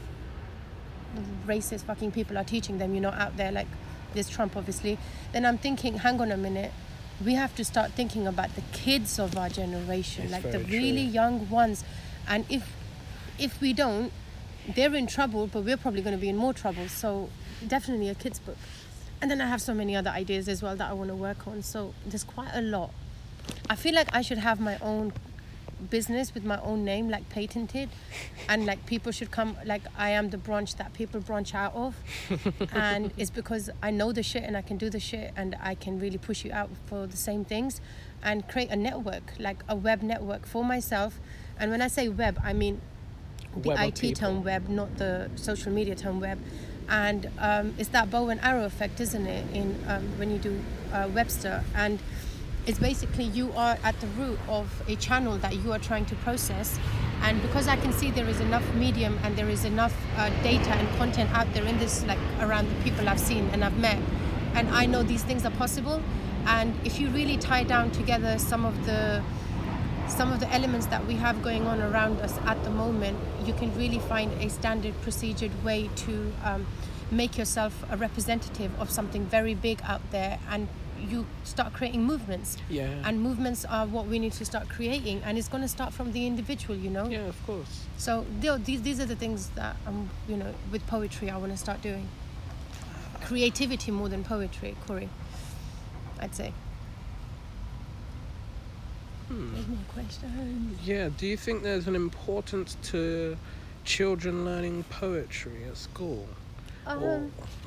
racist fucking people are teaching them, you know, out there, like there's Trump obviously. Then I'm thinking, hang on a minute, we have to start thinking about the kids of our generation, It's like the very really true. young ones. And if if we don't, they're in trouble, but we're probably going to be in more trouble. So definitely a kids book. And then I have so many other ideas as well that I want to work on. So there's quite a lot. I feel like I should have my own business with my own name, like patented, and like people should come, like I am the branch that people branch out of. And it's because I know the shit and I can do the shit, and I can really push you out for the same things, and create a network, like a web network for myself. And when I say web, I mean the Web of I T people. term web, not the social media term web. And um, it's that bow and arrow effect, isn't it, in um, when you do uh, Webster. And it's basically you are at the root of a channel that you are trying to process. And because I can see there is enough medium and there is enough uh, data and content out there in this, like around the people I've seen and I've met, and I know these things are possible. And if you really tie down together some of the some of the elements that we have going on around us at the moment, you can really find a standard procedured way to um, make yourself a representative of something very big out there, and you start creating movements. Yeah. And movements are what we need to start creating, and it's going to start from the individual, you know. Yeah, of course. So you know, these these are the things that um you know, with poetry I want to start doing. Creativity more than poetry, Corey, I'd say. Hmm. There's more questions. Yeah, do you think there's an importance to children learning poetry at school? Um, Or-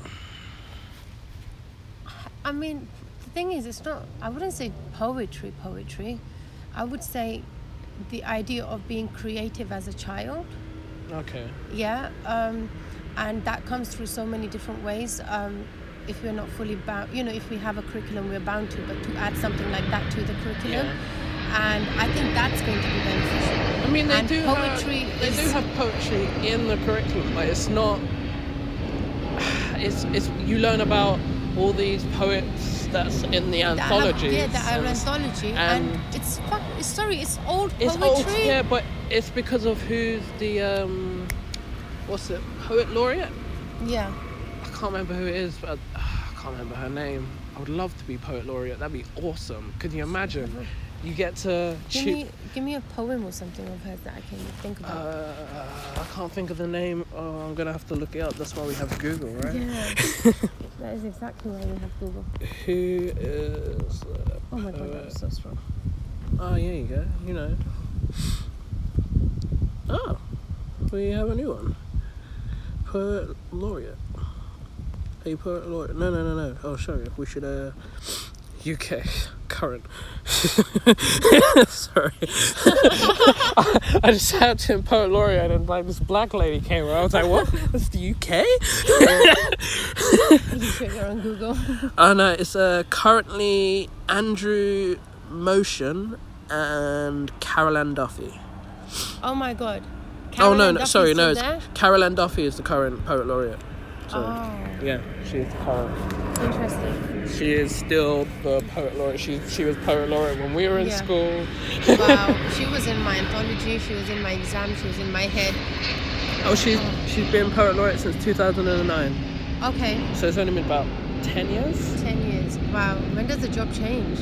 I mean, the thing is, it's not, I wouldn't say poetry, poetry. I would say the idea of being creative as a child. Okay. Yeah. Um, and that comes through so many different ways. Um, if we're not fully bound, you know, if we have a curriculum, we're bound to, but to add something like that to the curriculum. Yeah. And I think that's going to be beneficial. I mean, they And do poetry have, they is- do have poetry in the curriculum, but it's not. It's it's you learn about all these poets that's in the That have- anthologies. yeah, that are and- anthology. and- And, it's, fuck, it's, sorry, it's old It's poetry. old, yeah, but it's because of who's the um, what's it, poet laureate? Yeah. I can't remember who it is, but uh, I can't remember her name. I would love to be poet laureate. That'd be awesome. Could you imagine? You get to Give choo- me, give me a poem or something of hers that I can think about. Uh, I can't think of the name. Oh, I'm gonna have to look it up. That's why we have Google, right? Yeah, that is exactly why we have Google. Who is? Uh, Oh my god, that was so strong. Oh, yeah, you go. You know. Oh, we have a new one. Poet laureate. A poet laureate. No, no, no, no. Oh, sorry. We should. Uh, U K current. Sorry. I, I just typed in poet laureate and like this black lady came around. I was like, what? That's the U K? You sure you're on Google? Oh no, it's uh, currently Andrew Motion and Carol Ann Duffy. Oh my god. oh Carol no, Ann no Duffy's sorry, no, still it's there? Carol Ann Duffy is the current poet laureate. So, Oh, yeah, she is the current. interesting. She is still the poet laureate. She she was poet laureate when we were in Yeah. school. Wow, she was in my anthology, she was in my exam, she was in my head. Oh, she's she's been poet laureate since two thousand nine. Okay, So it's only been about ten years. ten years. Wow, when does the job change?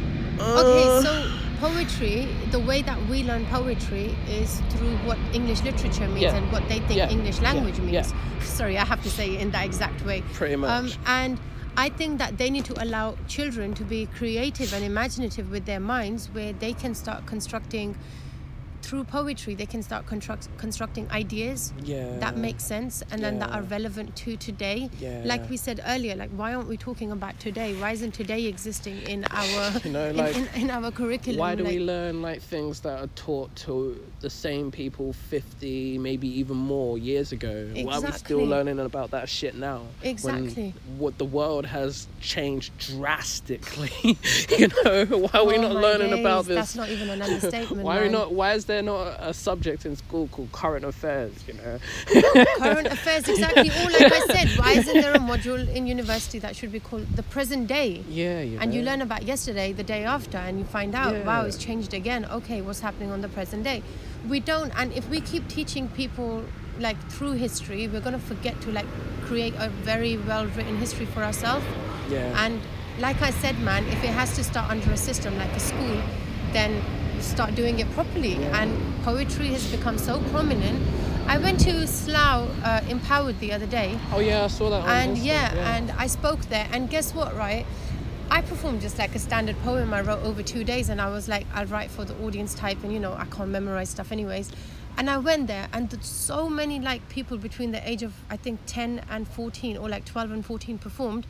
Uh, Okay, so poetry, the way that we learn poetry is through what English literature means Yeah. and what they think Yeah. English language Yeah. means. Sorry, I have to say it in that exact way. Pretty much. Um, and I think that they need to allow children to be creative and imaginative with their minds, where they can start constructing, through poetry, they can start construct, constructing ideas yeah. that make sense and then that Yeah. are relevant to today. Yeah. Like we said earlier, like why aren't we talking about today? Why isn't today existing in our You know, in- like, in, in, our curriculum? Why do like, we learn like things that are taught to the same people fifty, maybe even more years ago? Why are we still Exactly. learning about that shit now? Exactly. When what the world has changed drastically. You know, why are we Oh not my learning days, about this? That's not even an understatement. Why are we man. not? Why is there not a subject in school called current affairs? You know. Current affairs, exactly. Or like I said, why isn't there a module in university that should be called the present day? Yeah, you And know. you learn about yesterday, the day after, and you find out, Yeah. wow, it's changed again. Okay, what's happening on the present day? We don't, and if we keep teaching people like through history, we're gonna forget to like create a very well written history for ourselves. Yeah. And like I said, man, if it has to start under a system like a school, then start doing it properly. Yeah. And poetry has become so prominent. I went to Slough uh, Empowered the other day, Oh yeah, I saw that. On and Insta, yeah, and I spoke there, and guess what, right? I performed just like a standard poem I wrote over two days, and I was like, I'll write for the audience type, and you know, I can't memorize stuff anyways. And I went there, and th- so many like people between the age of I think ten and fourteen, or like twelve and fourteen performed.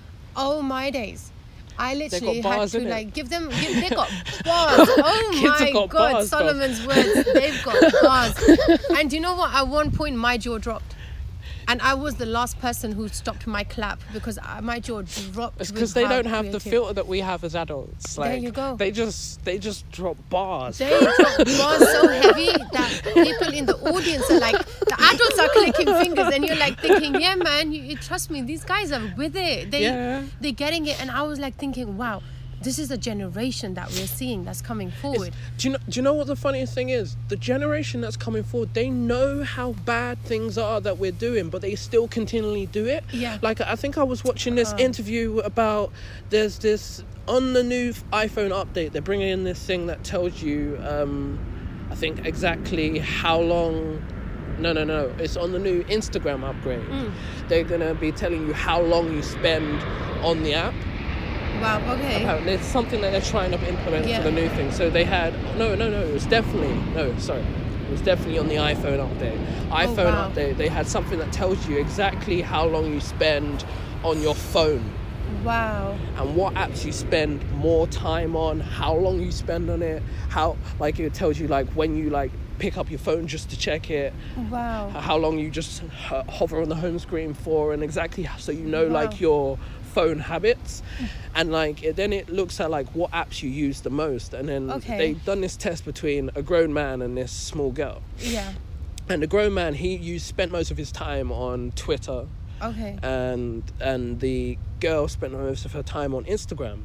Oh my days! I literally had bars, to innit? like give them. Give, they got bars. Oh Kids have my got god! bars, bro. Solomon's words. They've got bars. And you know what? At one point, my jaw dropped. And I was the last person who stopped my clap because I, my jaw dropped. It's with because they how don't have the creative. filter that we have as adults. Like, There you go. They just they just drop bars. They drop bars so heavy that people in the audience are like, the adults are clicking fingers, and you're like thinking, yeah, man, you, you trust me, these guys are with it. They Yeah. they're getting it, and I was like thinking, wow, this is a generation that we're seeing that's coming forward. Do you know? Do you know what the funniest thing is? The generation that's coming forward, they know how bad things are that we're doing, but they still continually do it. Yeah. Like I think I was watching this Uh. interview about there's this on the new iPhone update. They're bringing in this thing that tells you, um, I think exactly how long. No, no, no. It's on the new Instagram upgrade. Mm. They're gonna be telling you how long you spend on the app. Wow, okay. Apparently it's something that they're trying to implement Yeah. for the new thing. So they had no, no, no. It was definitely no. Sorry, it was definitely on the iPhone update. iPhone Oh, wow. update. They had something that tells you exactly how long you spend on your phone Wow. and what apps you spend more time on, how long you spend on it, how like it tells you like when you like pick up your phone just to check it, Wow. how long you just ho- hover on the home screen for, and exactly so you know Wow. like your phone habits, and like it, then it looks at like what apps you use the most, and then Okay. they've done this test between a grown man and this small girl, Yeah. and the grown man he used spent most of his time on Twitter, Okay. and and the girl spent most of her time on Instagram.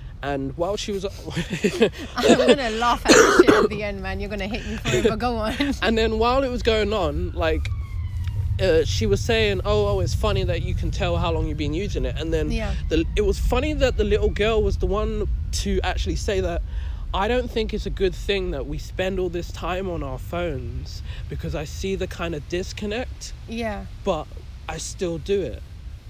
And while she was I'm gonna laugh at this shit at the end, man. You're gonna hate me for it, but go on. and then while it was going on, like uh, she was saying, oh, oh, it's funny that you can tell how long you've been using it. And then Yeah. the, it was funny that the little girl was the one to actually say that, I don't think it's a good thing that we spend all this time on our phones because I see the kind of disconnect, Yeah. but I still do it.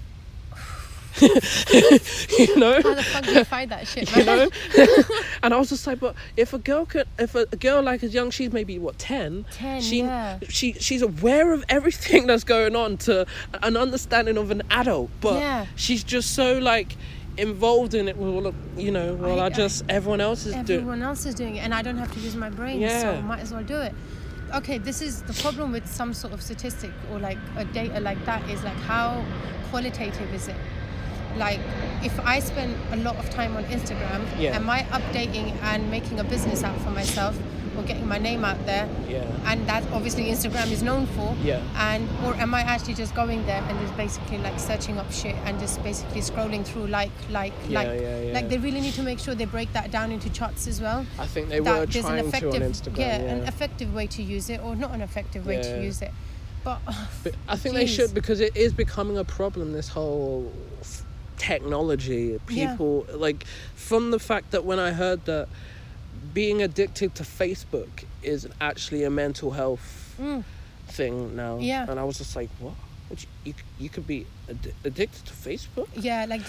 You know? How the fuck do you find that shit, man? You know? And I was just like, but if a girl could, if a, a girl like as young, she's maybe what, ten? ten, she, yeah. she she's aware of everything that's going on to an understanding of an adult, but Yeah. she's just so like involved in it. Well, you know, well, I, I- I just everyone else is doing. Everyone else is doing it, and I don't have to use my brain, Yeah. so I might as well do it. Okay, this is the problem with some sort of statistic or like a data like that is like how qualitative is it? Like if I spend a lot of time on Instagram, Yeah. am I updating and making a business out for myself or getting my name out there? Yeah. And that obviously Instagram is known for. Yeah. And or am I actually just going there and just basically like searching up shit and just basically scrolling through like like Yeah, like yeah, yeah. like they really need to make sure they break that down into charts as well. I think they That were there's trying to on Instagram. yeah, Yeah, an effective way to use it or not an effective way Yeah. to use it. But, But I think they Jeez. should, because it is becoming a problem, this whole f- technology. People, like, from the fact that when I heard that being addicted to Facebook is actually a mental health mm, thing now. Yeah. And I was just like, what? Would you, you, you could be ad- addicted to Facebook? yeah, like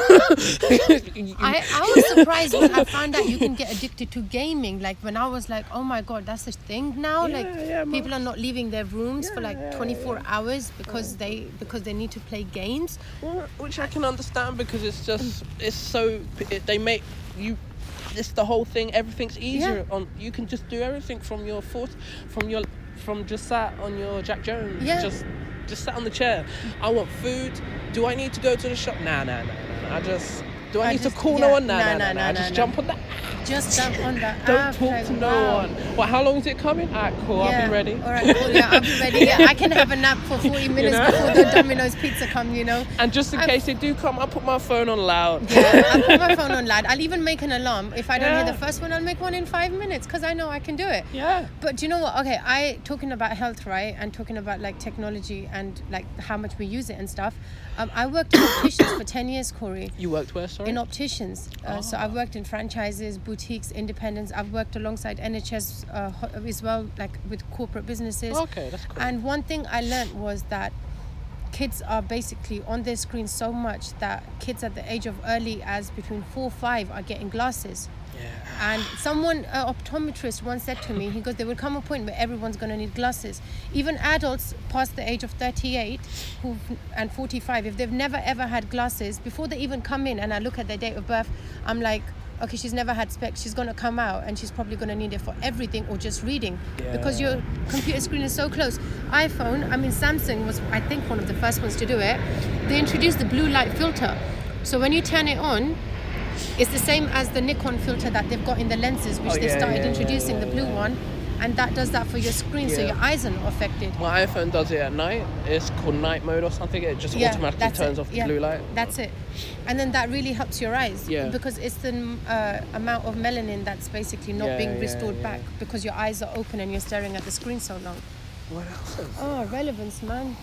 You- I, I was surprised when I found out you can get addicted to gaming. Like when I was like, oh my god, that's a thing now. Yeah, like yeah, man. people are not leaving their rooms for Yeah, like yeah, twenty-four yeah. hours because they because they need to play games. Well, which I can understand, because it's just it's so it, they make you it's the whole thing, everything's easier Yeah. on you can just do everything from your foot from your from just sat on your Jack Jones. Yeah. Just just sat on the chair. I want food. Do I need to go to the shop? Nah, nah, nah, nah. nah. I just do I, I need just- to call yeah, no one? Nah, nah, nah, nah, nah, nah. nah, I just nah, jump nah. on that. Just jump on that Don't app, talk like, to no wow. one. Well, how long is it coming? Alright, cool. Yeah. I'll be ready. All right, cool. Yeah, I'll be ready. Yeah, I can have a nap for forty minutes know? before the Domino's pizza come. You know. And just in I've- case they do come, I'll put my phone on loud. Yeah, I put my phone on loud. I'll even make an alarm. If I don't Yeah. hear the first one, I'll make one in five minutes because I know I can do it. Yeah. But do you know what? Okay, I talking about health, right, and talking about like technology and like how much we use it and stuff. Um, I worked in opticians for ten years, Corey. You worked where, sorry? In opticians, uh, so I've worked in franchises, boutiques, independents. I've worked alongside N H S uh, ho- as well, like with corporate businesses. Okay, that's cool. And one thing I learned was that kids are basically on their screen so much that kids at the age of early as between four or five are getting glasses. Yeah. And someone, an optometrist once said to me, he goes, there will come a point where everyone's going to need glasses. Even adults past the age of thirty-eight who and forty-five, if they've never ever had glasses, before they even come in and I look at their date of birth, I'm like, okay, she's never had specs. She's going to come out and she's probably going to need it for everything or just reading. Because Yeah. your computer screen is so close. iPhone, I mean, Samsung was, I think, one of the first ones to do it. They introduced the blue light filter. So when you turn it on, it's the same as the Nikon filter that they've got in the lenses, which Oh, they yeah, started yeah, yeah, introducing, yeah, the blue yeah. one. And that does that for your screen, so Yeah. your eyes are not affected. My iPhone does it at night. It's called night mode or something. It just Yeah, automatically that's turns it. off the Yeah, blue light. That's it. And then that really helps your eyes. Yeah. Because it's the uh, amount of melanin that's basically not Yeah, being yeah, restored yeah. back because your eyes are open and you're staring at the screen so long. What else? Is Oh, relevance, man.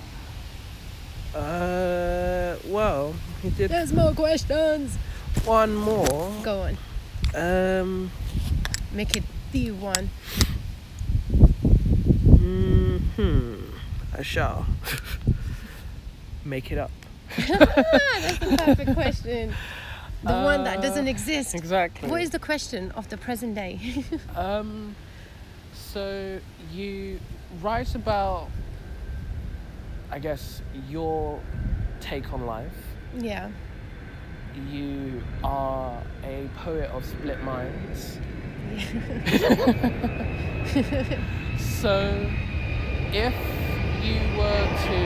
Uh, well, he did There's more questions. one more. Go on. Um, Make it the one. hmm. I shall make it up. That's the perfect question. The one that doesn't exist. Exactly. What is the question of the present day? Um, so you write about, I guess, your take on life. Yeah. You are a poet of split minds. So, if you were to,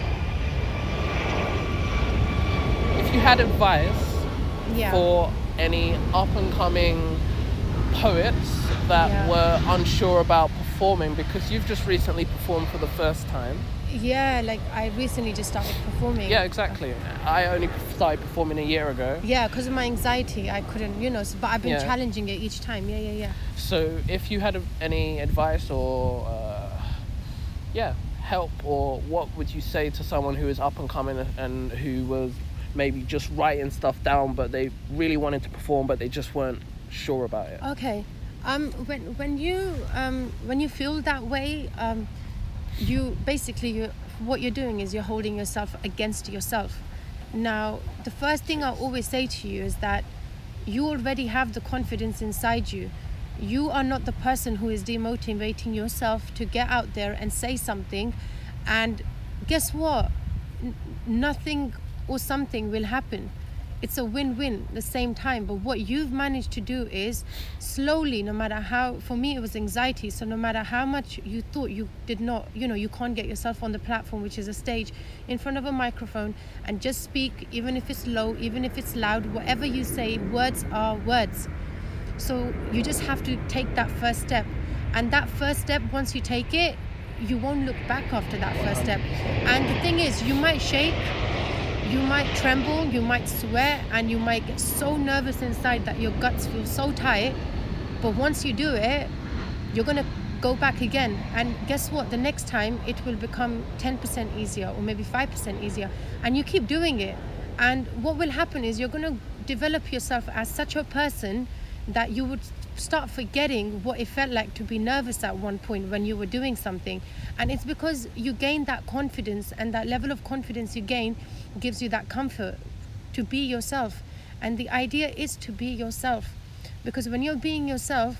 if you had advice Yeah. for any up and coming poets that Yeah. were unsure about performing, because you've just recently performed for the first time. Yeah, like I recently just started performing. Yeah, exactly. I only started performing a year ago. Yeah, because of my anxiety, I couldn't, you know, so, but I've been Yeah. challenging it each time. Yeah, yeah, yeah. So if you had any advice or, uh, yeah, help, or what would you say to someone who is up and coming and who was maybe just writing stuff down, but they really wanted to perform, but they just weren't sure about it? Okay. Um, when when you um, when you feel that way, um, you basically you what you're doing is you're holding yourself against yourself. Now, the first thing I always say to you is that you already have the confidence inside you. You are not the person who is demotivating yourself to get out there and say something, and guess what? N- nothing or something will happen. It's a win-win at the same time. But what you've managed to do is slowly, no matter how, for me it was anxiety, so no matter how much you thought you did not, you know, you can't get yourself on the platform, which is a stage in front of a microphone, and just speak, even if it's low, even if it's loud, whatever you say, words are words. So you just have to take that first step. And that first step, once you take it, you won't look back after that first step. And the thing is, you might shake, you might tremble, you might swear, and you might get so nervous inside that your guts feel so tight. But once you do it, you're going to go back again. And guess what? The next time it will become ten percent easier, or maybe five percent easier. And you keep doing it. And what will happen is you're going to develop yourself as such a person that you would start forgetting what it felt like to be nervous at one point when you were doing something. And it's because you gain that confidence, and that level of confidence you gain gives you that comfort to be yourself. And the idea is to be yourself, because when you're being yourself,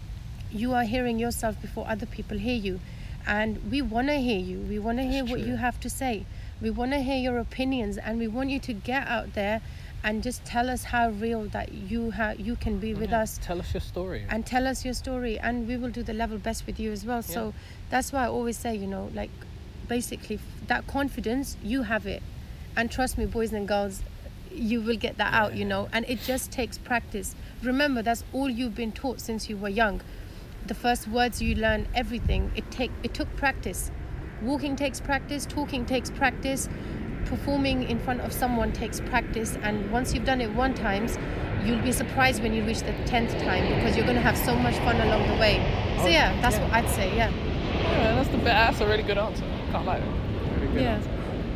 you are hearing yourself before other people hear you. And we want to hear you. We want to hear what you have to say. We want to hear your opinions, and we want you to get out there and just tell us how real that you ha- you can be with yeah, us. Tell us your story. And tell us your story, and we will do the level best with you as well. Yeah. So that's why I always say, you know, like, basically that confidence, you have it. And trust me, boys and girls, you will get that yeah. out, you know. And it just takes practice. Remember, that's all you've been taught since you were young. The first words you learn, everything, it take it took practice. Walking takes practice, talking takes practice, performing in front of someone takes practice. And once you've done it one time, you'll be surprised when you reach the tenth time, because you're going to have so much fun along the way. So yeah, that's yeah. what I'd say. Yeah. Yeah, that's the best. That's a really good answer. Can't lie. Really good Yeah. answer.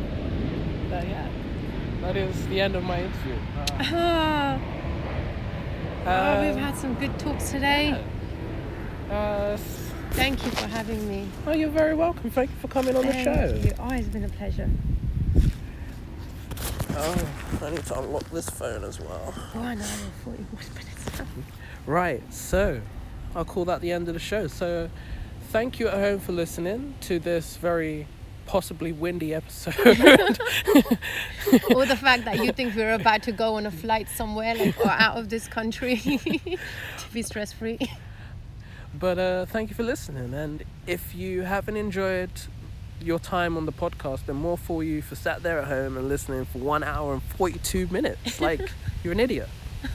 But yeah, that is the end of my interview. Uh, Ah, uh, oh, we've had some good talks today. yeah. Uh, Thank you for having me. oh, you're very welcome. Thank you for coming on Thank the show. you. Oh, it's been a pleasure. Oh, I need to unlock this phone as well. One hour and forty-one minutes. Right, so I'll call that the end of the show. So thank you at home for listening to this very possibly windy episode. Or the fact that you think we're about to go on a flight somewhere, like, or out of this country to be stress-free. But uh, thank you for listening. And if you haven't enjoyed your time on the podcast, then more for you for sat there at home and listening for one hour and forty-two minutes. Like, you're an idiot.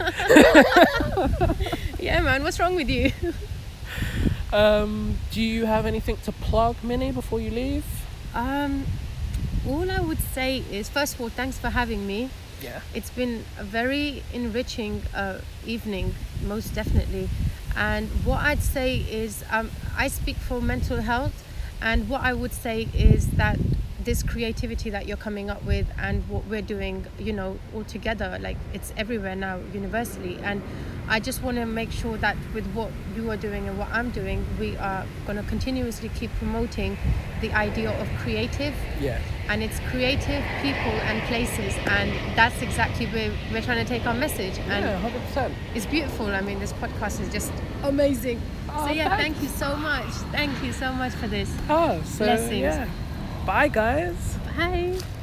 Yeah, man, what's wrong with you? Um, do you have anything to plug, Minnie, before you leave? Um, all I would say is, first of all, thanks for having me. Yeah. It's been a very enriching uh, evening, most definitely. And what I'd say is, um, I speak for mental health, and what I would say is that this creativity that you're coming up with and what we're doing, you know, all together, like, it's everywhere now, universally. And I just want to make sure that with what you are doing and what I'm doing, we are going to continuously keep promoting the idea of creative. Yeah. And it's creative people and places, and that's exactly where we're trying to take our message. And Yeah, one hundred percent. it's beautiful. I mean, this podcast is just amazing. Oh, so yeah, thanks. thank you so much. Thank you so much for this. Oh, so Blessings. yeah. Bye, guys. Bye.